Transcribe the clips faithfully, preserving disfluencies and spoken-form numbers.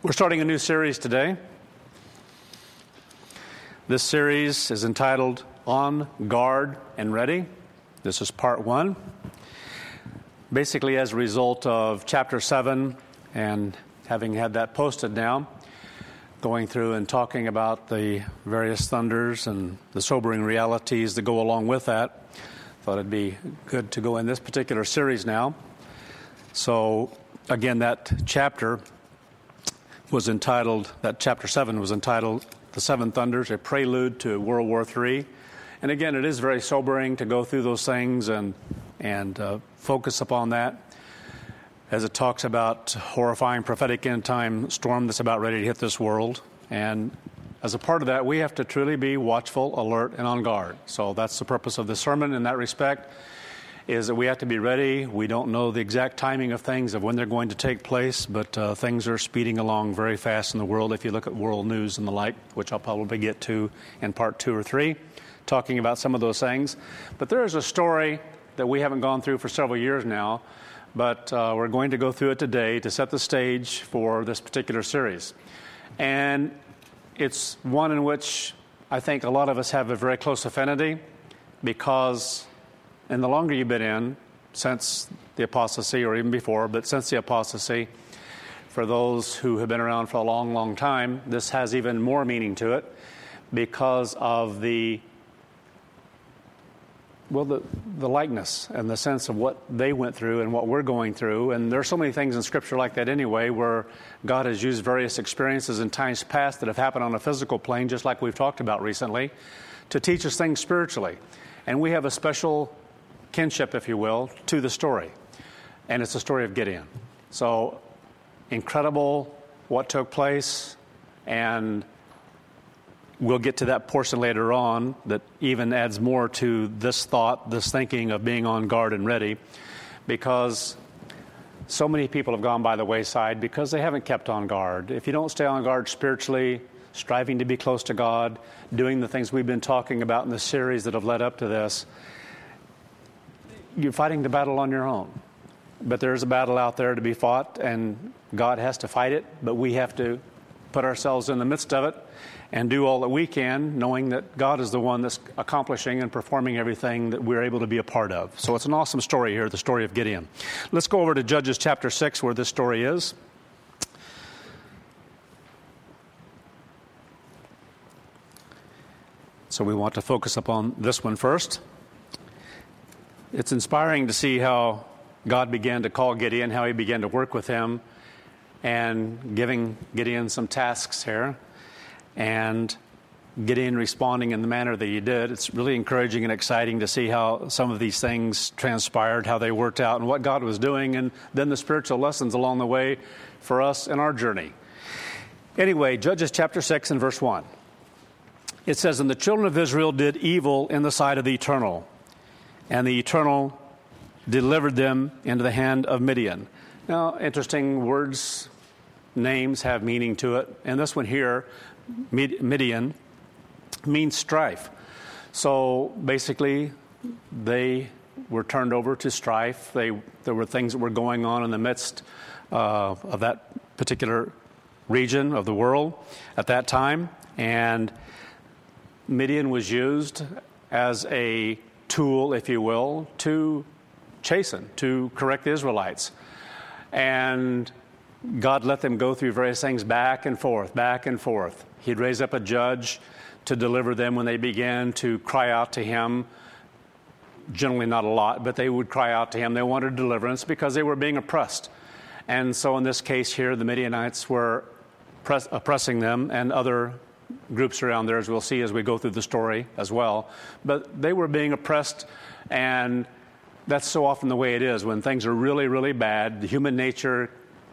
We're starting a new series today. This series is entitled On Guard and Ready. This is part one. Basically, as a result of chapter seven and having had that posted now, going through and talking about the various thunders and the sobering realities that go along with that, thought it'd be good to go in this particular series now. So, again, that chapter was entitled, that chapter seven was entitled The Seven Thunders, a Prelude to World War Three. And again, it is very sobering to go through those things and and uh, focus upon that as it talks about horrifying prophetic end-time storm that's about ready to hit this world. And as a part of that, we have to truly be watchful, alert, and on guard. So that's the purpose of this sermon in that respect, is that we have to be ready. We don't know the exact timing of things, of when they're going to take place, but uh, things are speeding along very fast in the world if you look at world news and the like, which I'll probably get to in part two or three, talking about some of those things. But there is a story that we haven't gone through for several years now, but uh, we're going to go through it today to set the stage for this particular series. And it's one in which I think a lot of us have a very close affinity, because and the longer you've been in, since the apostasy, or even before, but since the apostasy, for those who have been around for a long, long time, this has even more meaning to it because of the, well, the, the likeness and the sense of what they went through and what we're going through. And there are so many things in Scripture like that anyway, where God has used various experiences in times past that have happened on a physical plane, just like we've talked about recently, to teach us things spiritually. And we have a special kinship, if you will, to the story. And it's the story of Gideon. So, incredible what took place, and we'll get to that portion later on that even adds more to this thought, this thinking of being on guard and ready, because so many people have gone by the wayside because they haven't kept on guard. If you don't stay on guard spiritually, striving to be close to God, doing the things we've been talking about in the series that have led up to this, you're fighting the battle on your own. But there's a battle out there to be fought, and God has to fight it, but we have to put ourselves in the midst of it and do all that we can, knowing that God is the one that's accomplishing and performing everything that we're able to be a part of. So it's an awesome story here, the story of Gideon. Let's go over to Judges chapter six, where this story is. So we want to focus upon this one first. It's inspiring to see how God began to call Gideon, how he began to work with him, and giving Gideon some tasks here, and Gideon responding in the manner that he did. It's really encouraging and exciting to see how some of these things transpired, how they worked out, and what God was doing, and then the spiritual lessons along the way for us in our journey. Anyway, Judges chapter six and verse one. It says, "And the children of Israel did evil in the sight of the Eternal, and the Eternal delivered them into the hand of Midian." Now, interesting words, names have meaning to it. And this one here, Midian, means strife. So basically, they were turned over to strife. They, there were things that were going on in the midst uh, of that particular region of the world at that time. And Midian was used as a tool, if you will, to chasten, to correct the Israelites. And God let them go through various things back and forth, back and forth. He'd raise up a judge to deliver them when they began to cry out to him. Generally not a lot, but they would cry out to him. They wanted deliverance because they were being oppressed. And so in this case here, the Midianites were press- oppressing them, and other groups around there, as we'll see as we go through the story as well. But they were being oppressed, and that's so often the way it is. When things are really, really bad, the human nature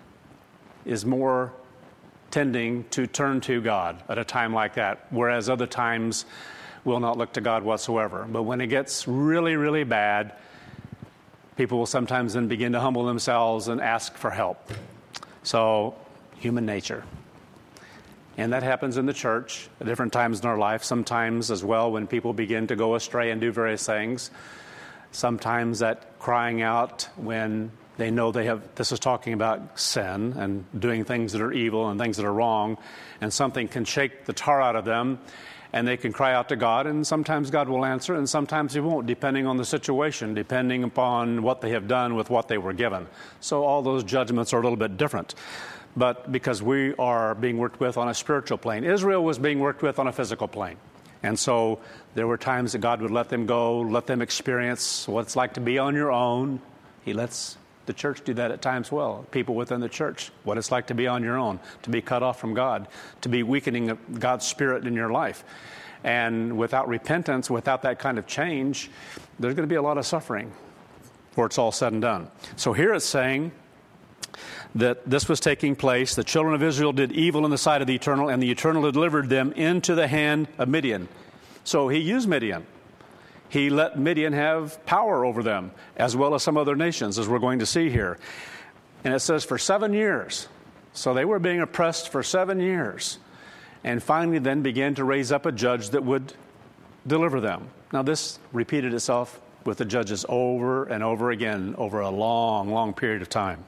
is more tending to turn to God at a time like that, whereas other times we'll not look to God whatsoever. But when it gets really, really bad, people will sometimes then begin to humble themselves and ask for help. So, human nature. And that happens in the church at different times in our life, sometimes as well when people begin to go astray and do various things. Sometimes that crying out when They know they have, this is talking about sin and doing things that are evil and things that are wrong, and something can shake the tar out of them, and they can cry out to God, and sometimes God will answer, and sometimes He won't, depending on the situation, depending upon what they have done with what they were given. So all those judgments are a little bit different. But because we are being worked with on a spiritual plane, Israel was being worked with on a physical plane. And so there were times that God would let them go, let them experience what it's like to be on your own. He lets the church do that at times well. People within the church, what it's like to be on your own, to be cut off from God, to be weakening of God's Spirit in your life. And without repentance, without that kind of change, there's going to be a lot of suffering before it's all said and done. So here it's saying that this was taking place. The children of Israel did evil in the sight of the Eternal, and the Eternal delivered them into the hand of Midian. So He used Midian. He let Midian have power over them, as well as some other nations, as we're going to see here. And it says for seven years. So they were being oppressed for seven years. And finally then began to raise up a judge that would deliver them. Now this repeated itself with the judges over and over again over a long, long period of time.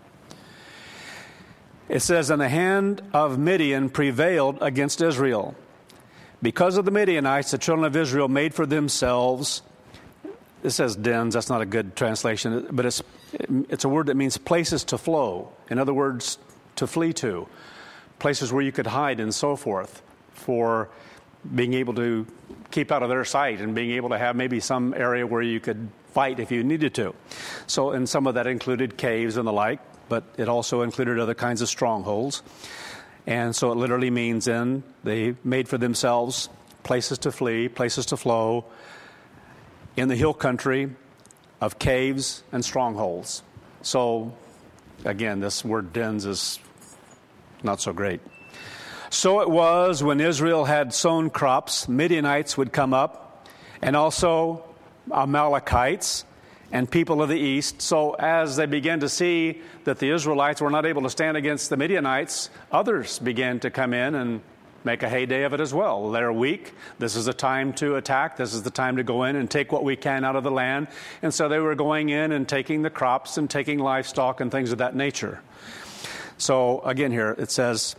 It says, and the hand of Midian prevailed against Israel. Because of the Midianites, the children of Israel made for themselves, it says dens, that's not a good translation, but it's it's a word that means places to flow. In other words, to flee to. Places where you could hide and so forth, for being able to keep out of their sight and being able to have maybe some area where you could fight if you needed to. So, and some of that included caves and the like, but it also included other kinds of strongholds. And so it literally means then they made for themselves places to flee, places to flow in the hill country of caves and strongholds. So, again, this word dens is not so great. So it was when Israel had sown crops, Midianites would come up, and also Amalekites and people of the east. So as they began to see that the Israelites were not able to stand against the Midianites, others began to come in and make a heyday of it as well. They're weak. This is a time to attack. This is the time to go in and take what we can out of the land. And so they were going in and taking the crops and taking livestock and things of that nature. So again here it says,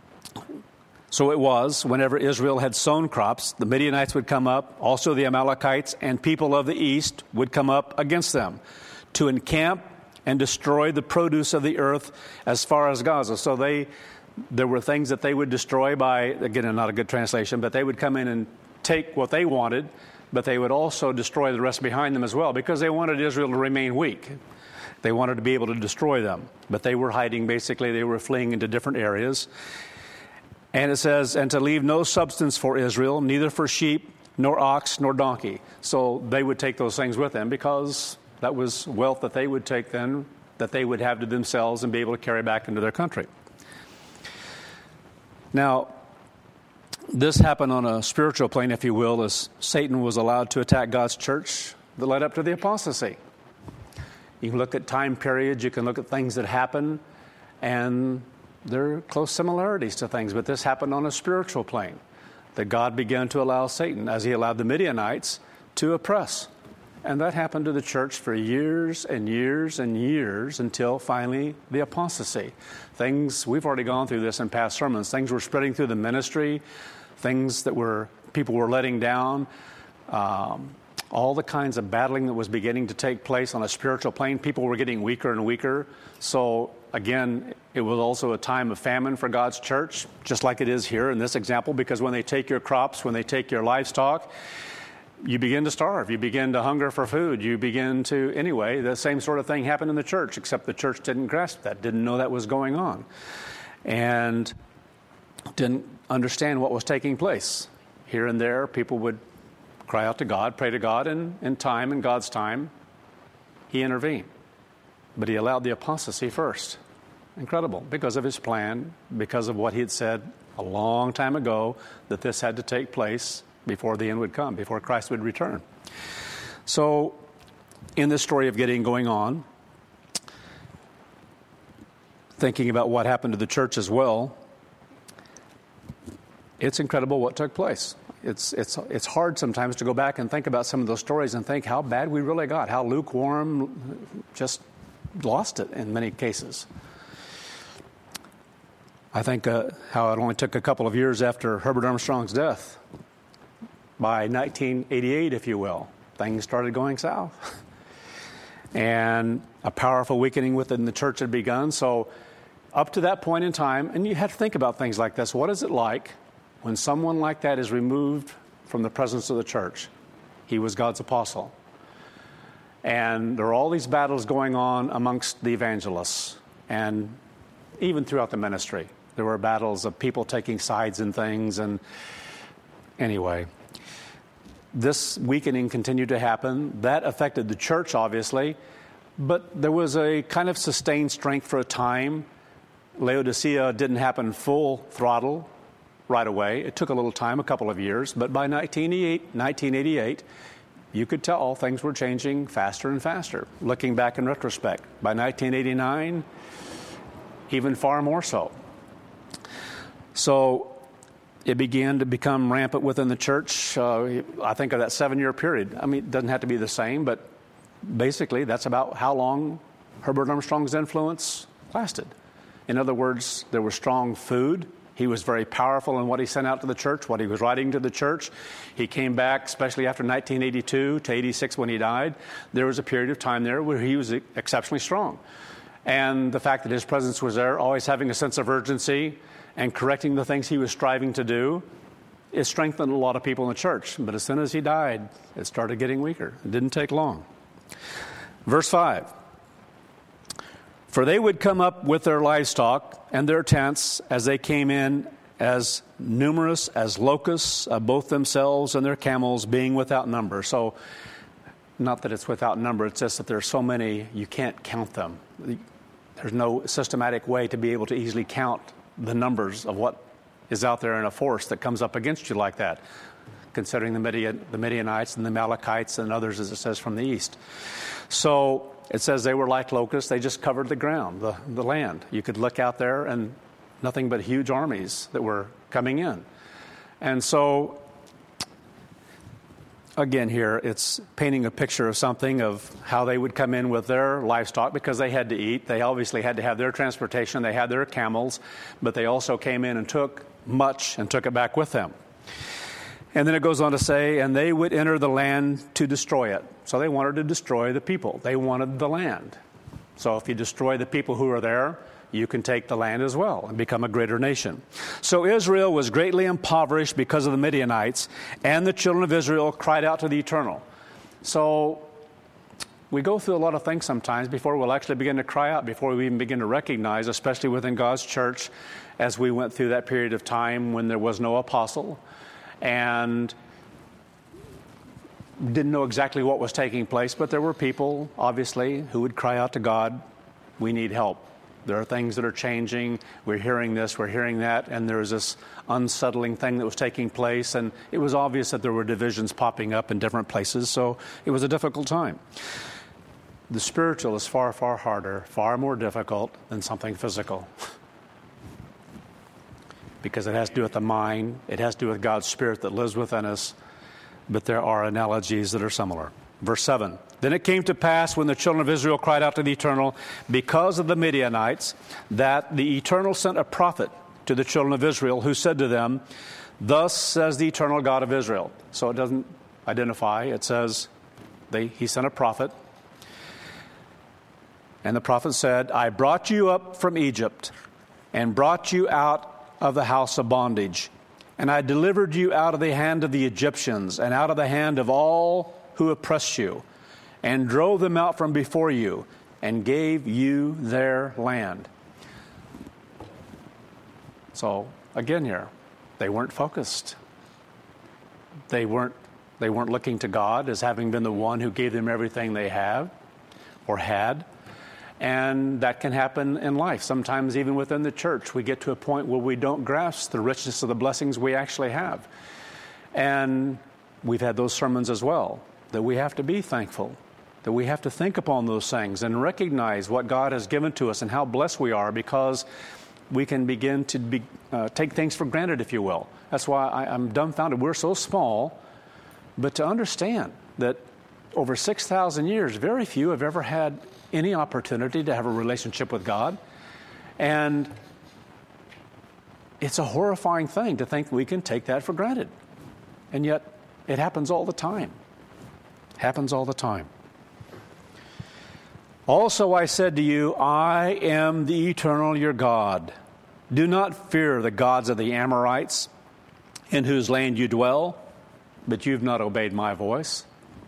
so it was, whenever Israel had sown crops, the Midianites would come up, also the Amalekites and people of the east would come up against them to encamp and destroy the produce of the earth as far as Gaza. So they, there were things that they would destroy by, again, not a good translation, but they would come in and take what they wanted, but they would also destroy the rest behind them as well, because they wanted Israel to remain weak. They wanted to be able to destroy them, but they were hiding, basically, they were fleeing into different areas. And it says, and to leave no substance for Israel, neither for sheep, nor ox, nor donkey. So they would take those things with them, because that was wealth that they would take then, that they would have to themselves and be able to carry back into their country. Now, this happened on a spiritual plane, if you will, as Satan was allowed to attack God's church that led up to the apostasy. You can look at time periods, you can look at things that happen, and there are close similarities to things, but this happened on a spiritual plane, that God began to allow Satan, as He allowed the Midianites, to oppress. And that happened to the church for years and years and years until finally the apostasy. Things, we've already gone through this in past sermons, things were spreading through the ministry, things that were, people were letting down, um, all the kinds of battling that was beginning to take place on a spiritual plane. People were getting weaker and weaker. So again, it was also a time of famine for God's church, just like it is here in this example, because when they take your crops, when they take your livestock, you begin to starve. You begin to hunger for food. You begin to, anyway, the same sort of thing happened in the church, except the church didn't grasp that, didn't know that was going on, and didn't understand what was taking place. Here and there, people would cry out to God, pray to God, and in time, in God's time, He intervened. But He allowed the apostasy first. Incredible, because of His plan, because of what He had said a long time ago, that this had to take place before the end would come, before Christ would return. So, in this story of Gideon going on, thinking about what happened to the church as well, it's incredible what took place. It's it's it's hard sometimes to go back and think about some of those stories and think how bad we really got, how lukewarm, just lost it in many cases. I think uh, how it only took a couple of years after Herbert Armstrong's death, by nineteen eighty-eight, if you will, things started going south. And a powerful weakening within the church had begun. So up to that point in time, and you have to think about things like this. What is it like when someone like that is removed from the presence of the church? He was God's apostle. And there are all these battles going on amongst the evangelists and even throughout the ministry. There were battles of people taking sides in things. And anyway, this weakening continued to happen. That affected the church, obviously. But there was a kind of sustained strength for a time. Laodicea didn't happen full throttle right away. It took a little time, a couple of years. But by nineteen eighty-eight, you could tell things were changing faster and faster, looking back in retrospect. By nineteen eighty-nine, even far more so. So it began to become rampant within the church. Uh, I think of that seven-year period. I mean, it doesn't have to be the same, but basically that's about how long Herbert Armstrong's influence lasted. In other words, there was strong food. He was very powerful in what he sent out to the church, what he was writing to the church. He came back, especially after nineteen eighty-two to eighty-six when he died. There was a period of time there where he was exceptionally strong. And the fact that his presence was there, always having a sense of urgency and correcting the things he was striving to do, it strengthened a lot of people in the church. But as soon as he died, it started getting weaker. It didn't take long. Verse five. For they would come up with their livestock and their tents as they came in, as numerous as locusts, uh, both themselves and their camels being without number. So, not that it's without number, it's just that there are so many, you can't count them. There's no systematic way to be able to easily count the numbers of what is out there in a force that comes up against you like that, considering the, Midian, the Midianites and the Amalekites and others, as it says, from the east. So it says they were like locusts. They just covered the ground, the, the land. You could look out there and nothing but huge armies that were coming in. And so, again here, it's painting a picture of something of how they would come in with their livestock because they had to eat. They obviously had to have their transportation. They had their camels, but they also came in and took much and took it back with them. And then it goes on to say, and they would enter the land to destroy it. So they wanted to destroy the people. They wanted the land. So if you destroy the people who are there, you can take the land as well and become a greater nation. So Israel was greatly impoverished because of the Midianites, and the children of Israel cried out to the Eternal. So we go through a lot of things sometimes before we'll actually begin to cry out, before we even begin to recognize, especially within God's church, as we went through that period of time when there was no apostle and didn't know exactly what was taking place, but there were people, obviously, who would cry out to God, we need help. There are things that are changing. We're hearing this, we're hearing that, and there was this unsettling thing that was taking place, and it was obvious that there were divisions popping up in different places, so it was a difficult time. The spiritual is far, far harder, far more difficult than something physical. Because it has to do with the mind, it has to do with God's Spirit that lives within us, but there are analogies that are similar. Verse seven, then it came to pass when the children of Israel cried out to the Eternal because of the Midianites, that the Eternal sent a prophet to the children of Israel who said to them, thus says the Eternal God of Israel. So it doesn't identify, it says they, he sent a prophet. And the prophet said, I brought you up from Egypt and brought you out of the house of bondage. And I delivered you out of the hand of the Egyptians and out of the hand of all who oppressed you, and drove them out from before you, and gave you their land. So, again here, they weren't focused. They weren't, they weren't looking to God as having been the one who gave them everything they have or had. And that can happen in life. Sometimes even within the church, we get to a point where we don't grasp the richness of the blessings we actually have. And we've had those sermons as well, that we have to be thankful, that we have to think upon those things and recognize what God has given to us and how blessed we are, because we can begin to be, uh, take things for granted, if you will. That's why I, I'm dumbfounded. We're so small, but to understand that over six thousand years, very few have ever had any opportunity to have a relationship with God. And it's a horrifying thing to think we can take that for granted. And yet, it happens all the time. Happens all the time. Also I said to you, I am the eternal your God. Do not fear the gods of the Amorites, in whose land you dwell, but you've not obeyed my voice.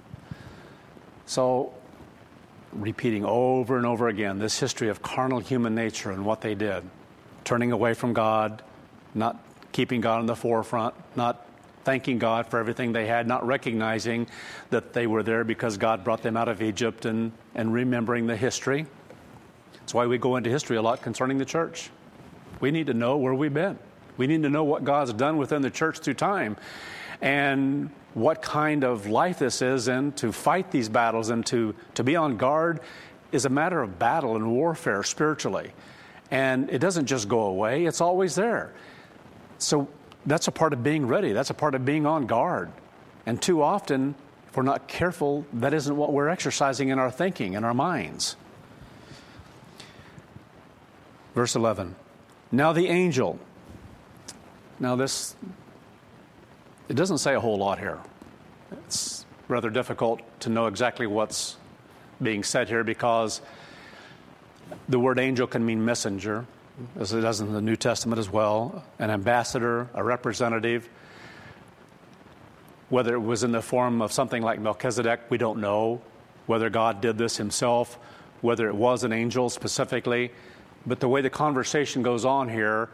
So, repeating over and over again this history of carnal human nature and what they did. Turning away from God, not keeping God in the forefront, not thanking God for everything they had, not recognizing that they were there because God brought them out of Egypt, and, and remembering the history. That's why we go into history a lot concerning the church. We need to know where we've been. We need to know what God's done within the church through time, and what kind of life this is, and to fight these battles and to, to be on guard is a matter of battle and warfare spiritually. And it doesn't just go away, it's always there. So that's a part of being ready. That's a part of being on guard. And too often, if we're not careful, that isn't what we're exercising in our thinking, in our minds. Verse eleven. Now the angel. Now this, it doesn't say a whole lot here. It's rather difficult to know exactly what's being said here, because the word angel can mean messenger, as it does in the New Testament as well, an ambassador, a representative. Whether it was in the form of something like Melchizedek, we don't know. Whether God did this himself, whether it was an angel specifically. But the way the conversation goes on here,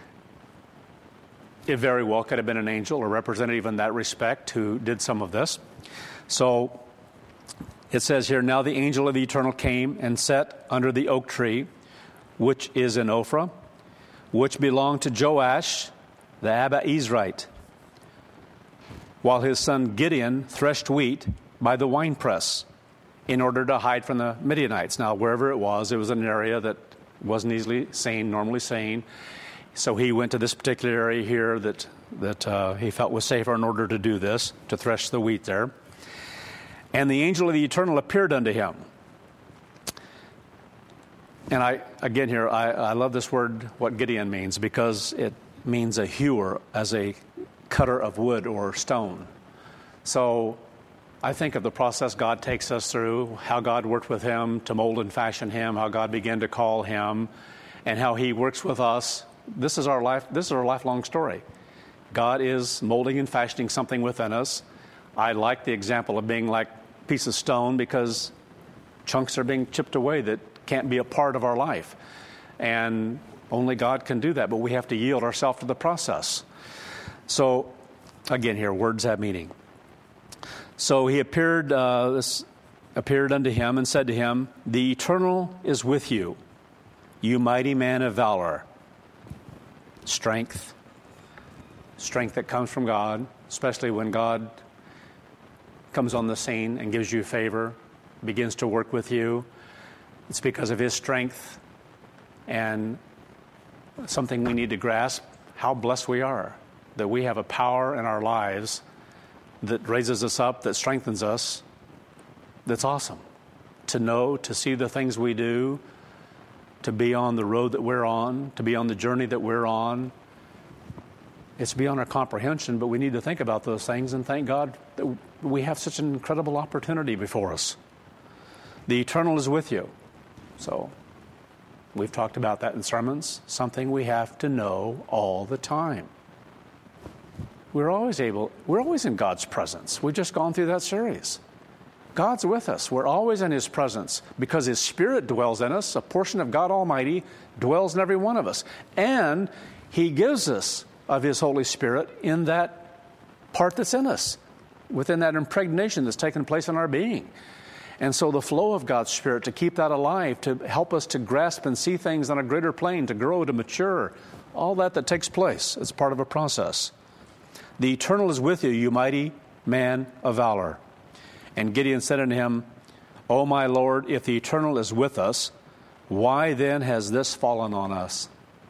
it very well could have been an angel, a representative in that respect, who did some of this. So it says here, now the angel of the Eternal came and sat under the oak tree, which is in Ophrah, which belonged to Joash, the Abiezrite, while his son Gideon threshed wheat by the winepress in order to hide from the Midianites. Now, wherever it was, it was an area that wasn't easily seen, normally seen. So he went to this particular area here that, that uh, he felt was safer in order to do this, to thresh the wheat there. And the angel of the Eternal appeared unto him. And I, again here, I, I love this word, what Gideon means, because it means a hewer, as a cutter of wood or stone. So I think of the process God takes us through, how God worked with him to mold and fashion him, how God began to call him, and how he works with us. This is our life. This is our lifelong story. God is molding and fashioning something within us. I like the example of being like a piece of stone, because chunks are being chipped away that can't be a part of our life. And only God can do that, but we have to yield ourselves to the process. So, again here, words have meaning. So he appeared, uh, this appeared unto him and said to him, the Eternal is with you, you mighty man of valor. Strength. Strength that comes from God, especially when God comes on the scene and gives you favor, begins to work with you. It's because of his strength, and something we need to grasp, how blessed we are, that we have a power in our lives that raises us up, that strengthens us, that's awesome. To know, to see the things we do, to be on the road that we're on, to be on the journey that we're on. It's beyond our comprehension, but we need to think about those things and thank God that we have such an incredible opportunity before us. The Eternal is with you. So, we've talked about that in sermons, something we have to know all the time. We're always able, we're always in God's presence. We've just gone through that series. God's with us. We're always in his presence because his Spirit dwells in us. A portion of God Almighty dwells in every one of us. And he gives us of his Holy Spirit in that part that's in us, within that impregnation that's taken place in our being. And so the flow of God's Spirit, to keep that alive, to help us to grasp and see things on a greater plane, to grow, to mature, all that that takes place, it's part of a process. The Eternal is with you, you mighty man of valor. And Gideon said unto him, O my Lord, if the Eternal is with us, why then has this fallen on us?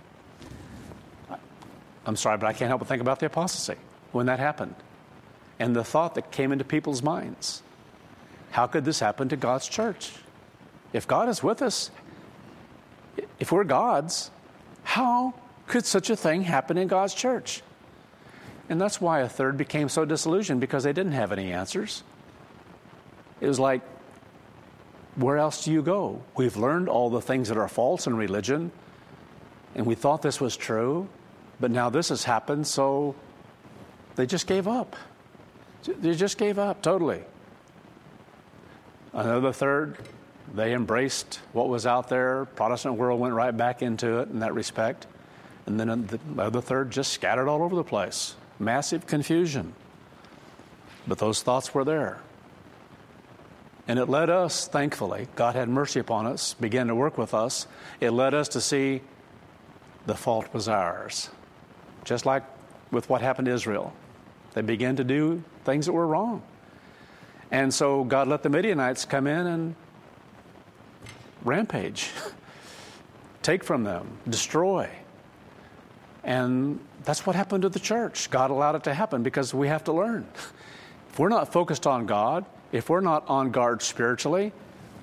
I'm sorry, but I can't help but think about the apostasy when that happened, and the thought that came into people's minds. how could this happen to God's church? If God is with us, if we're God's, how could such a thing happen in God's church? And that's why a third became so disillusioned, because they didn't have any answers. It was like, where else do you go? We've learned all the things that are false in religion, and we thought this was true, but now this has happened, so they just gave up. They just gave up totally. Another third, they embraced what was out there. Protestant world went right back into it in that respect. And then the other third just scattered all over the place. Massive confusion. But those thoughts were there. And it led us, thankfully, God had mercy upon us, began to work with us. It led us to see the fault was ours. Just like with what happened to Israel. They began to do things that were wrong. And so God let the Midianites come in and rampage, take from them, destroy. And that's what happened to the church. God allowed it to happen because we have to learn. If we're not focused on God, if we're not on guard spiritually,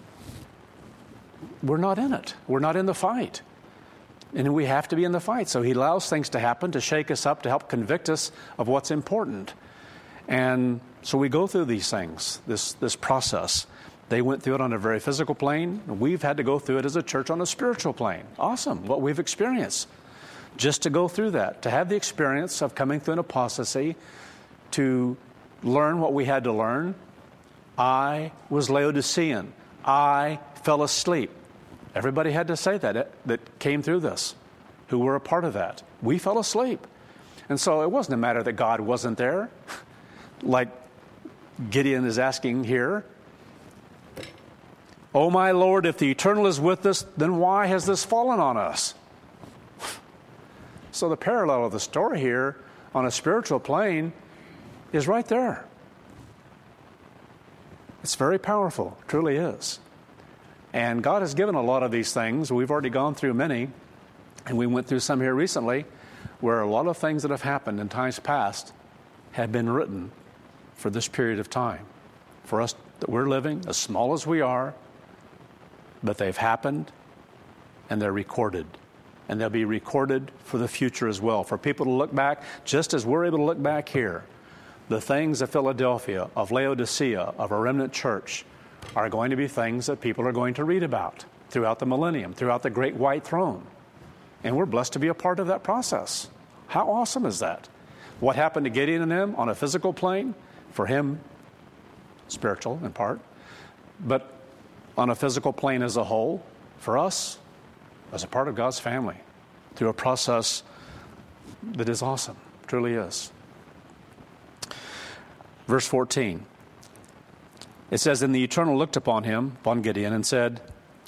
we're not in it. We're not in the fight. And we have to be in the fight. So he allows things to happen to shake us up, to help convict us of what's important. And so we go through these things, this, this process. They went through it on a very physical plane. We've had to go through it as a church on a spiritual plane. Awesome, what we've experienced. Just to go through that, to have the experience of coming through an apostasy, to learn what we had to learn. I was Laodicean. I fell asleep. Everybody had to say that, that came through this, who were a part of that. We fell asleep. And so it wasn't a matter that God wasn't there, like Gideon is asking here. Oh, my Lord, if the Eternal is with us, then why has this fallen on us? So the parallel of the story here on a spiritual plane is right there. It's very powerful, truly is. And God has given a lot of these things. We've already gone through many, and we went through some here recently, where a lot of things that have happened in times past have been written for this period of time. For us that we're living, as small as we are, but they've happened, and they're recorded. And they'll be recorded for the future as well, for people to look back, just as we're able to look back here. The things of Philadelphia, of Laodicea, of a remnant church, are going to be things that people are going to read about throughout the millennium, throughout the great white throne. And we're blessed to be a part of that process. How awesome is that? What happened to Gideon and them on a physical plane? For him, spiritual in part. But on a physical plane as a whole, for us, as a part of God's family, through a process that is awesome, truly is. Verse fourteen. It says, and the Eternal looked upon him, upon Gideon, and said,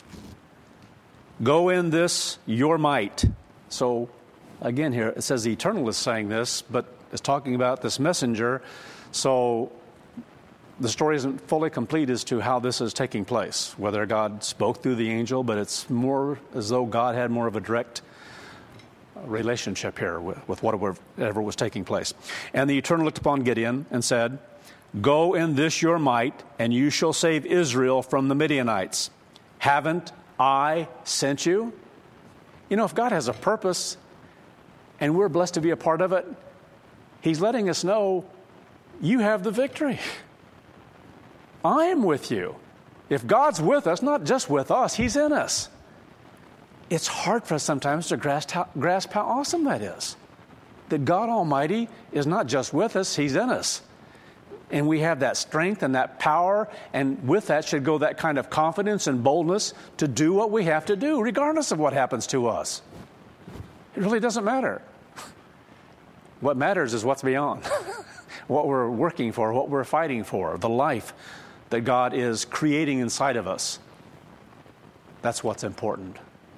go in this your might. So, again here, it says the Eternal is saying this, but it's talking about this messenger. So, the story isn't fully complete as to how this is taking place, whether God spoke through the angel, but it's more as though God had more of a direct relationship here with, with whatever was taking place. And the Eternal looked upon Gideon and said, go in this your might, and you shall save Israel from the Midianites. Haven't I sent you? You know, if God has a purpose and we're blessed to be a part of it, He's letting us know you have the victory. I am with you. If God's with us, not just with us, He's in us. It's hard for us sometimes to grasp how, grasp how awesome that is. That God Almighty is not just with us, He's in us. And we have that strength and that power, and with that should go that kind of confidence and boldness to do what we have to do, regardless of what happens to us. It really doesn't matter. What matters is what's beyond, what we're working for, what we're fighting for, the life that God is creating inside of us. That's what's important.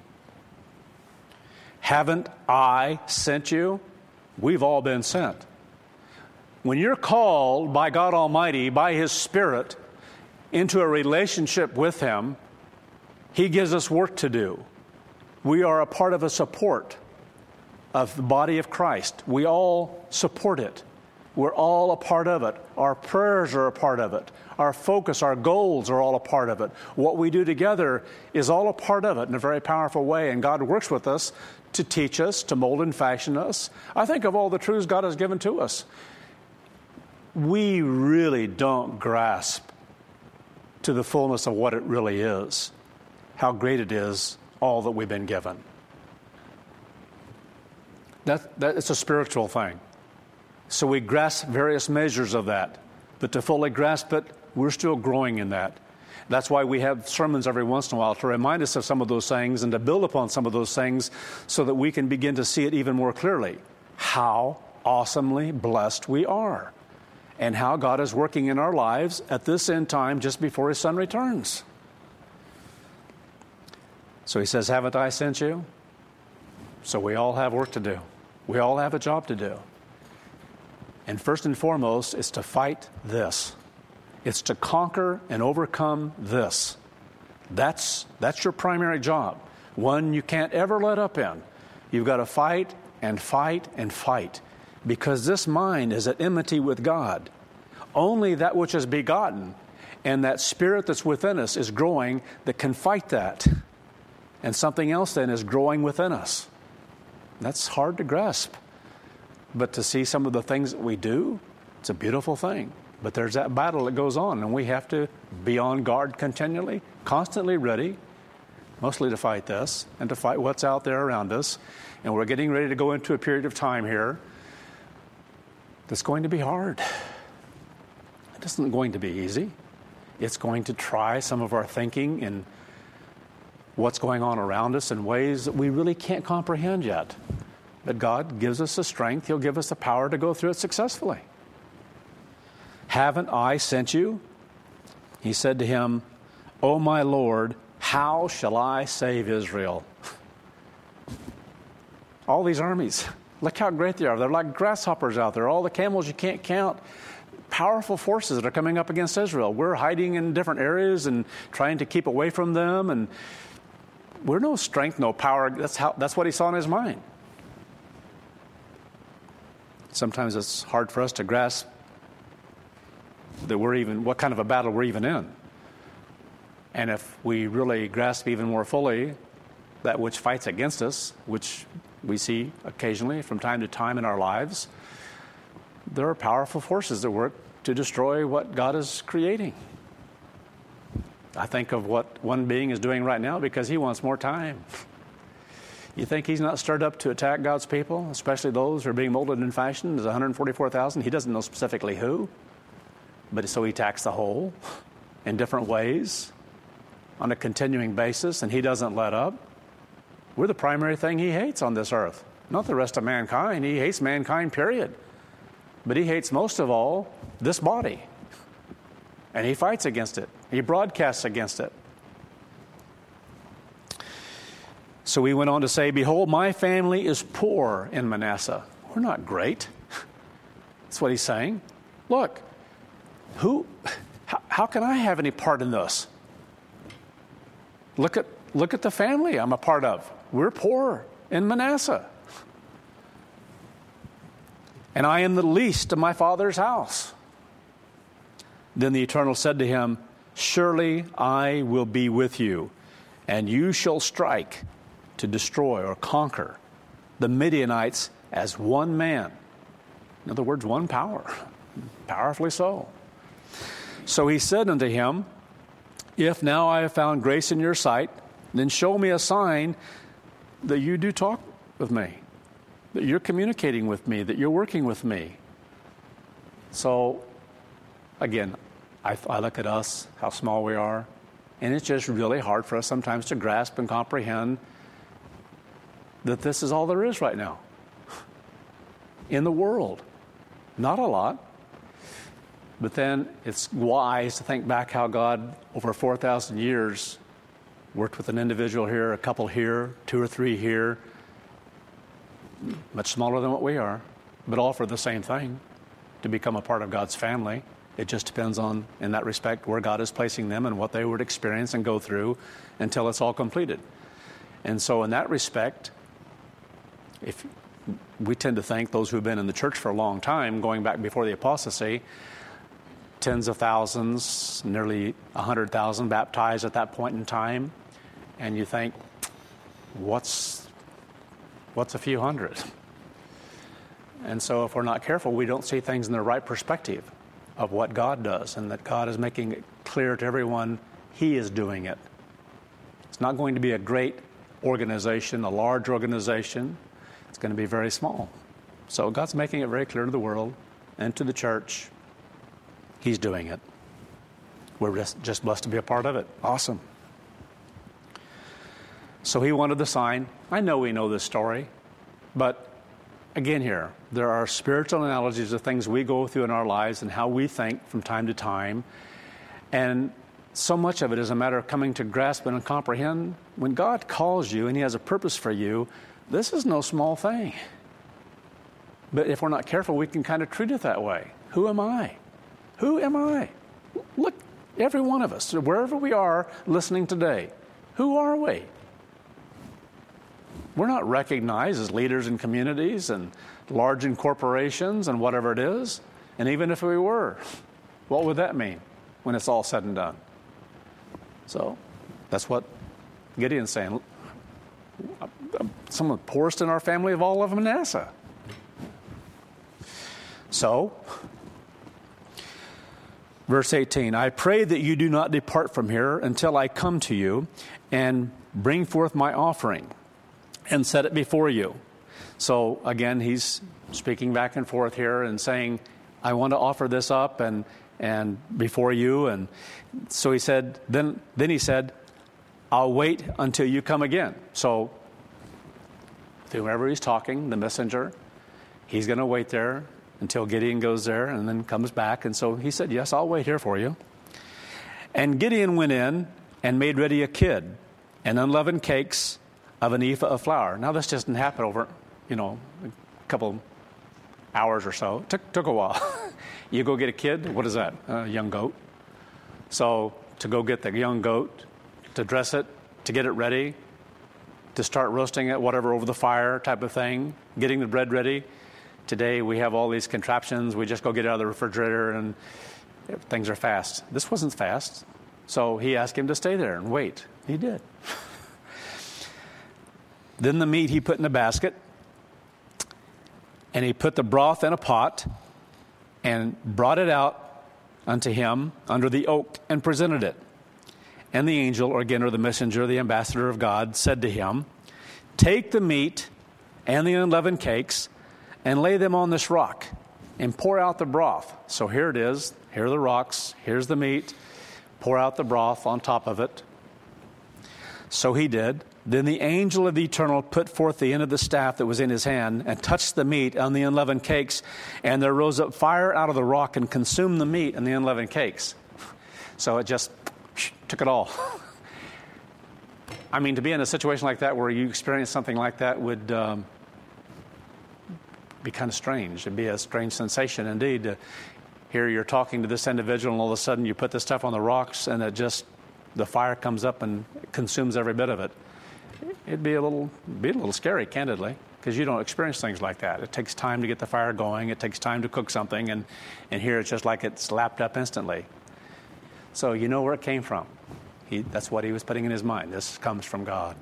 Haven't I sent you? We've all been sent. When you're called by God Almighty, by His Spirit, into a relationship with Him, He gives us work to do. We are a part of a support of the body of Christ. We all support it. We're all a part of it. Our prayers are a part of it. Our focus, our goals are all a part of it. What we do together is all a part of it in a very powerful way. And God works with us to teach us, to mold and fashion us. I think of all the truths God has given to us. We really don't grasp to the fullness of what it really is, how great it is, all that we've been given. That, that, it's a spiritual thing. So we grasp various measures of that. But to fully grasp it, we're still growing in that. That's why we have sermons every once in a while to remind us of some of those things and to build upon some of those things so that we can begin to see it even more clearly. How awesomely blessed we are. And how God is working in our lives at this end time just before His Son returns. So He says, haven't I sent you? So we all have work to do. We all have a job to do. And first and foremost, it's to fight this. It's to conquer and overcome this. That's, that's your primary job. One you can't ever let up in. You've got to fight and fight and fight. Because this mind is at enmity with God. Only that which is begotten and that spirit that's within us is growing that can fight that. And something else then is growing within us. That's hard to grasp. But to see some of the things that we do, it's a beautiful thing. But there's that battle that goes on, and we have to be on guard continually, constantly ready, mostly to fight this and to fight what's out there around us. And we're getting ready to go into a period of time here that's going to be hard. It isn't going to be easy. It's going to try some of our thinking and what's going on around us in ways that we really can't comprehend yet. But God gives us the strength. He'll give us the power to go through it successfully. Haven't I sent you? He said to him, O my Lord, how shall I save Israel? All these armies, look how great they are. They're like grasshoppers out there. All the camels you can't count. Powerful forces that are coming up against Israel. We're hiding in different areas and trying to keep away from them. And we're no strength, no power. That's how. That's what he saw in his mind. Sometimes it's hard for us to grasp that we're even, what kind of a battle we're even in. And if we really grasp even more fully that which fights against us, which we see occasionally from time to time in our lives, there are powerful forces that work to destroy what God is creating. I think of what one being is doing right now because he wants more time. You think he's not stirred up to attack God's people, especially those who are being molded and fashioned? There's one hundred forty-four thousand. He doesn't know specifically who, but so he attacks the whole in different ways on a continuing basis, and he doesn't let up. We're the primary thing he hates on this earth, not the rest of mankind. He hates mankind, period. But he hates most of all this body, and he fights against it. He broadcasts against it. So he went on to say, behold, my family is poor in Manasseh. We're not great. That's what he's saying. Look, who, how, how can I have any part in this? Look at, look at the family I'm a part of. We're poor in Manasseh. And I am the least of my father's house. Then the Eternal said to him, surely I will be with you, and you shall strike to destroy or conquer the Midianites as one man. In other words, one power, powerfully so. So he said unto him, if now I have found grace in your sight, then show me a sign that you do talk with me, that you're communicating with me, that you're working with me. So, again, I, I look at us, how small we are, and it's just really hard for us sometimes to grasp and comprehend that this is all there is right now in the world. Not a lot. But then it's wise to think back how God, over four thousand years, worked with an individual here, a couple here, two or three here, much smaller than what we are, but all for the same thing, to become a part of God's family. It just depends on, in that respect, where God is placing them and what they would experience and go through until it's all completed. And so in that respect, if we tend to think, those who've been in the church for a long time, going back before the apostasy, tens of thousands, nearly one hundred thousand baptized at that point in time. And you think, what's, what's a few hundred? And so if we're not careful, we don't see things in the right perspective of what God does, and that God is making it clear to everyone He is doing it. It's not going to be a great organization, a large organization. It's going to be very small. So God's making it very clear to the world and to the church, He's doing it. We're just, just blessed to be a part of it. Awesome. So He wanted the sign. I know we know this story, but again here, there are spiritual analogies of things we go through in our lives and how we think from time to time. And so much of it is a matter of coming to grasp and comprehend. When God calls you and He has a purpose for you, this is no small thing. But if we're not careful, we can kind of treat it that way. Who am I? Who am I? Look, every one of us, wherever we are listening today, who are we? We're not recognized as leaders in communities and large in corporations and whatever it is. And even if we were, what would that mean when it's all said and done? So that's what Gideon's saying. Some of the poorest in our family of all of Manasseh. So, verse eighteen, I pray that you do not depart from here until I come to you and bring forth my offering and set it before you. So again, he's speaking back and forth here and saying, I want to offer this up and and before you. And so he said, then then he said, I'll wait until you come again. So whoever he's talking, the messenger, he's going to wait there until Gideon goes there and then comes back. And so he said, yes, I'll wait here for you. And Gideon went in and made ready a kid and unleavened cakes of an ephah of flour. Now, this just didn't happen over, you know, a couple hours or so. It took, took a while. You go get a kid, what is that? A young goat. So to go get the young goat, to dress it, to get it ready, to start roasting it, whatever, over the fire type of thing, getting the bread ready. Today we have all these contraptions. We just go get it out of the refrigerator and things are fast. This wasn't fast. So he asked him to stay there and wait. He did. Then the meat he put in a basket, and he put the broth in a pot and brought it out unto him under the oak and presented it. And the angel, or again, or the messenger, the ambassador of God, said to him, take the meat and the unleavened cakes and lay them on this rock and pour out the broth. So here it is. Here are the rocks. Here's the meat. Pour out the broth on top of it. So he did. Then the angel of the Eternal put forth the end of the staff that was in his hand and touched the meat and the unleavened cakes, and there rose up fire out of the rock and consumed the meat and the unleavened cakes. So it just took it all. I mean, to be in a situation like that where you experience something like that would um, be kind of strange. It'd be a strange sensation indeed. To hear you're talking to this individual and all of a sudden you put this stuff on the rocks and it just, the fire comes up and consumes every bit of it. It'd be a little, be a little scary, candidly, because you don't experience things like that. It takes time to get the fire going. It takes time to cook something, and, and here it's just like it's lapped up instantly. So you know where it came from. He, that's what he was putting in his mind. This comes from God.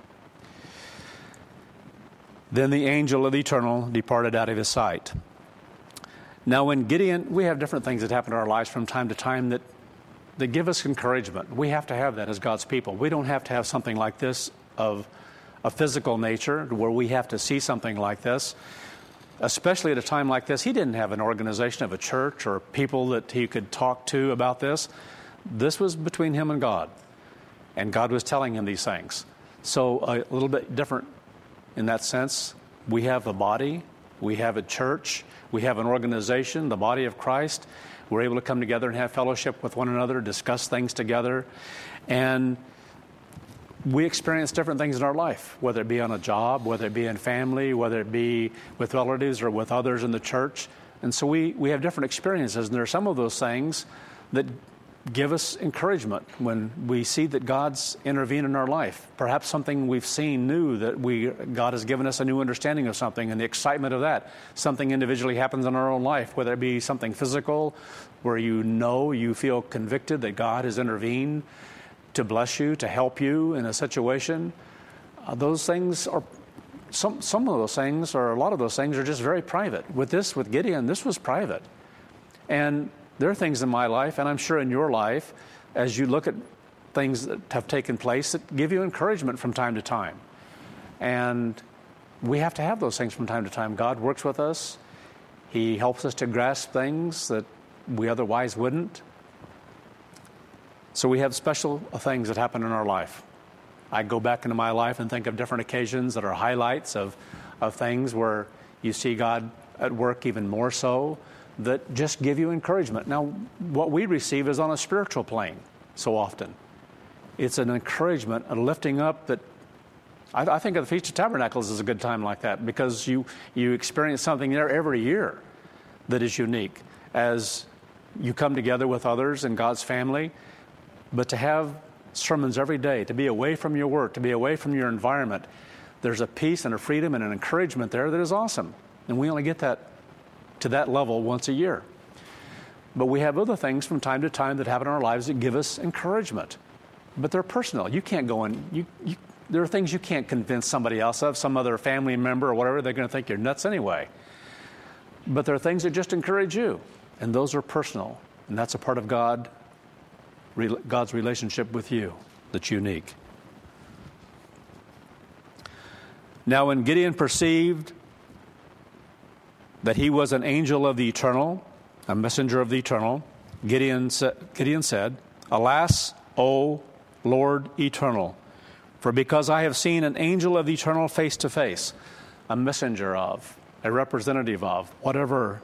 Then the angel of the Eternal departed out of his sight. Now when Gideon, we have different things that happen in our lives from time to time that, that give us encouragement. We have to have that as God's people. We don't have to have something like this of a physical nature where we have to see something like this. Especially at a time like this, he didn't have an organization of a church or people that he could talk to about this. This was between him and God. And God was telling him these things. So a little bit different in that sense. We have a body. We have a church. We have an organization, the body of Christ. We're able to come together and have fellowship with one another, discuss things together. And we experience different things in our life, whether it be on a job, whether it be in family, whether it be with relatives or with others in the church. And so we, we have different experiences. And there are some of those things that give us encouragement when we see that God's intervened in our life. Perhaps something we've seen new, that we God has given us a new understanding of something, and the excitement of that. Something individually happens in our own life, whether it be something physical, where you know, you feel convicted that God has intervened to bless you, to help you in a situation. Uh, those things are, some, some of those things, or a lot of those things, are just very private. With this, with Gideon, this was private. And there are things in my life, and I'm sure in your life, as you look at things that have taken place, that give you encouragement from time to time. And we have to have those things from time to time. God works with us. He helps us to grasp things that we otherwise wouldn't. So we have special things that happen in our life. I go back into my life and think of different occasions that are highlights of, of things where you see God at work even more so, that just give you encouragement. Now, what we receive is on a spiritual plane so often. It's an encouragement, a lifting up that I, I think of the Feast of Tabernacles as a good time like that, because you, you experience something there every year that is unique as you come together with others in God's family. But to have sermons every day, to be away from your work, to be away from your environment, there's a peace and a freedom and an encouragement there that is awesome. And we only get that to that level once a year. But we have other things from time to time that happen in our lives that give us encouragement. But they're personal. You can't go and, you, you, there are things you can't convince somebody else of, some other family member or whatever. They're going to think you're nuts anyway. But there are things that just encourage you. And those are personal. And that's a part of God, God's relationship with you that's unique. Now, when Gideon perceived that he was an angel of the Eternal, a messenger of the Eternal, Gideon, sa- Gideon said, "Alas, O Lord Eternal, for because I have seen an angel of the Eternal face to face," a messenger of, a representative of, whatever.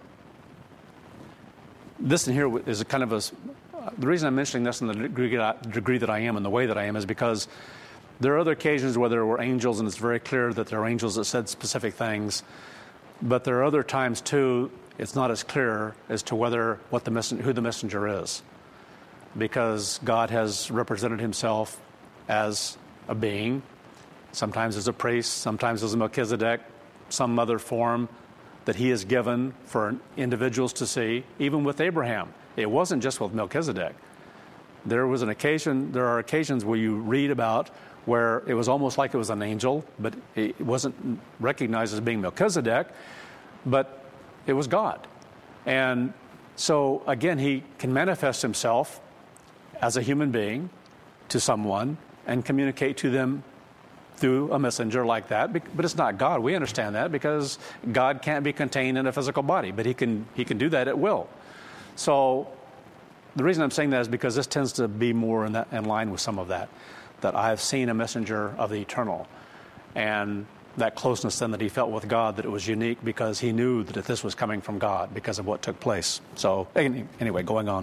This in here is a kind of a, the reason I'm mentioning this in the degree, degree that I am and the way that I am is because there are other occasions where there were angels and it's very clear that there are angels that said specific things. But there are other times, too, it's not as clear as to whether what the messen- who the messenger is, because God has represented himself as a being, sometimes as a priest, sometimes as a Melchizedek, some other form that he has given for individuals to see, even with Abraham. It wasn't just with Melchizedek. There was an occasion, there are occasions where you read about where it was almost like it was an angel, but it wasn't recognized as being Melchizedek, but it was God. And so, again, he can manifest himself as a human being to someone and communicate to them through a messenger like that. But it's not God. We understand that because God can't be contained in a physical body, but he can, he can do that at will. So the reason I'm saying that is because this tends to be more in, that, in line with some of that. That I have seen a messenger of the Eternal, and that closeness then that he felt with God, that it was unique because he knew that this was coming from God because of what took place. So anyway, going on.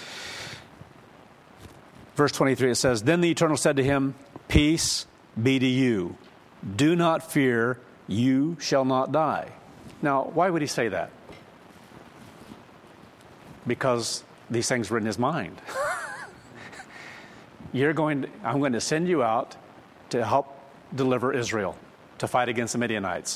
Verse twenty-three, it says, "Then the Eternal said to him, Peace be to you. Do not fear, you shall not die." Now, why would he say that? Because these things were in his mind. You're going to, I'm going to send you out to help deliver Israel, to fight against the Midianites.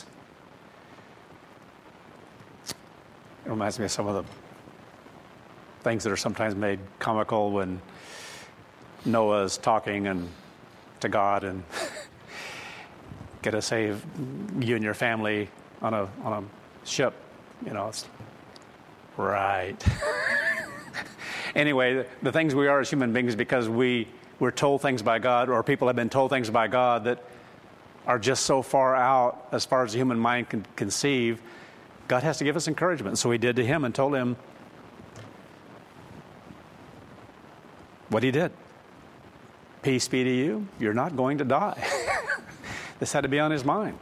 It reminds me of some of the things that are sometimes made comical when Noah's talking and to God and get to save you and your family on a on a ship. You know, it's right. Anyway, the, the things we are as human beings, because we we're told things by God, or people have been told things by God that are just so far out as far as the human mind can conceive, God has to give us encouragement. So he did to him and told him what he did. Peace be to you. You're not going to die. This had to be on his mind.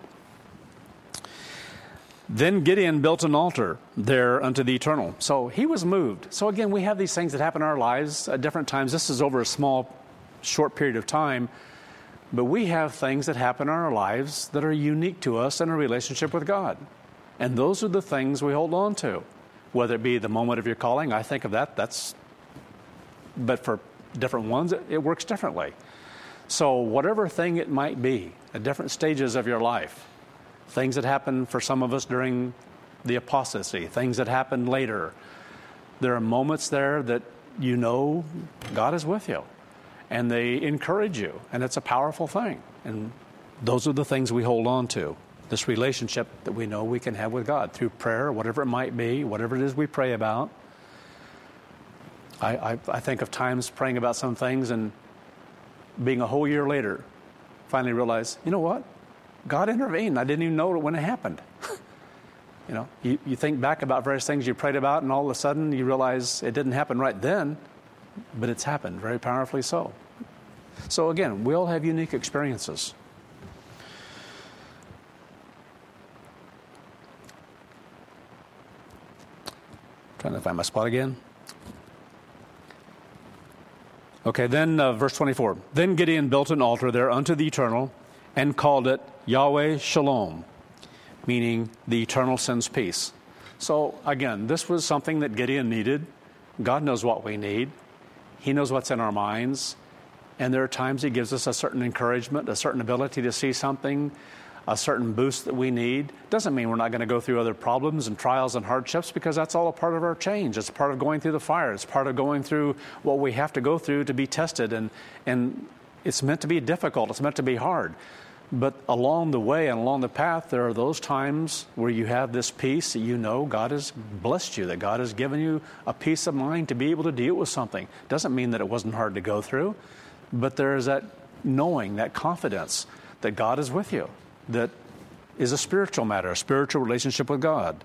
Then Gideon built an altar there unto the Eternal. So he was moved. So again, we have these things that happen in our lives at different times. This is over a small, short period of time. But we have things that happen in our lives that are unique to us in a relationship with God. And those are the things we hold on to. Whether it be the moment of your calling, I think of that. That's but for different ones, it, it works differently. So whatever thing it might be, at different stages of your life, things that happen for some of us during the apostasy, things that happened later, there are moments there that you know God is with you, and they encourage you, and it's a powerful thing. And those are the things we hold on to, this relationship that we know we can have with God through prayer, whatever it might be, whatever it is we pray about. I, I, I think of times praying about some things and being a whole year later, finally realize, you know what? God intervened. I didn't even know it when it happened. You know, you, you think back about various things you prayed about, and all of a sudden you realize it didn't happen right then, but it's happened very powerfully so. So again, we all have unique experiences. Trying to find my spot again. Okay, then uh, verse twenty-four. Then Gideon built an altar there unto the Eternal and called it Yahweh Shalom, meaning the Eternal sends peace. So again, this was something that Gideon needed. God knows what we need. He knows what's in our minds. And there are times he gives us a certain encouragement, a certain ability to see something, a certain boost that we need. Doesn't mean we're not going to go through other problems and trials and hardships, because that's all a part of our change. It's part of going through the fire. It's part of going through what we have to go through to be tested. And, and it's meant to be difficult. It's meant to be hard. But along the way and along the path, there are those times where you have this peace that you know God has blessed you, that God has given you a peace of mind to be able to deal with something. Doesn't mean that it wasn't hard to go through, but there is that knowing, that confidence that God is with you, that is a spiritual matter, a spiritual relationship with God.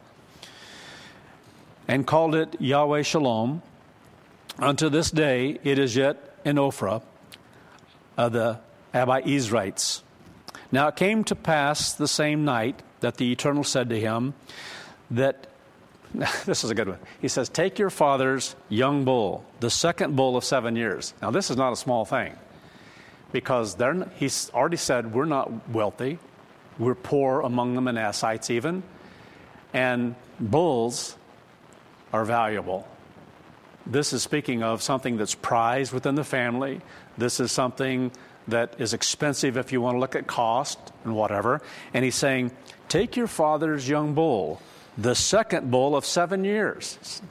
And called it Yahweh Shalom. Unto this day it is yet in Ophrah of the Abiezrites. Now it came to pass the same night that the Eternal said to him that, this is a good one. He says, take your father's young bull, the second bull of seven years. Now this is not a small thing, because they're, he's already said we're not wealthy. We're poor among the Manassites even. And bulls are valuable. This is speaking of something that's prized within the family. This is something that is expensive if you want to look at cost and whatever. And he's saying, take your father's young bull, the second bull of seven years,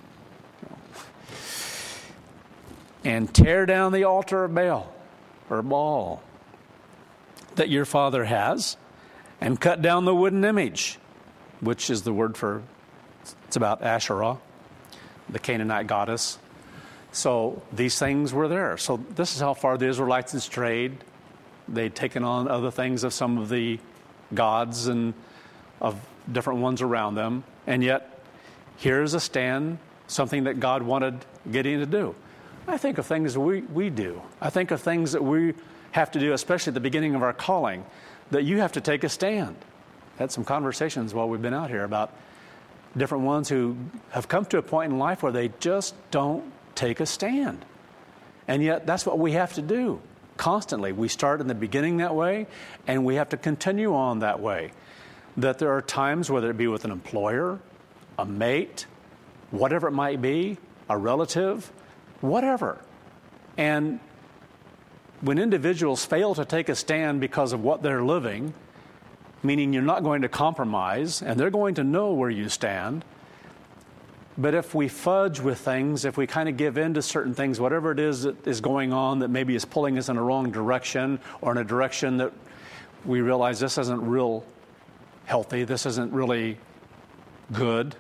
and tear down the altar of Baal or Baal that your father has, and cut down the wooden image, which is the word for, it's about Asherah, the Canaanite goddess. So these things were there. So this is how far the Israelites had strayed. They'd taken on other things of some of the gods and of different ones around them. And yet, here's a stand, something that God wanted Gideon to do. I think of things we, we do. I think of things that we have to do, especially at the beginning of our calling, that you have to take a stand. Had some conversations while we've been out here about different ones who have come to a point in life where they just don't take a stand. And yet that's what we have to do constantly. We start in the beginning that way, and we have to continue on that way. That there are times, whether it be with an employer, a mate, whatever it might be, a relative, whatever. And when individuals fail to take a stand because of what they're living, meaning you're not going to compromise, and they're going to know where you stand. But if we fudge with things, if we kind of give in to certain things, whatever it is that is going on that maybe is pulling us in a wrong direction, or in a direction that we realize this isn't real healthy, this isn't really good.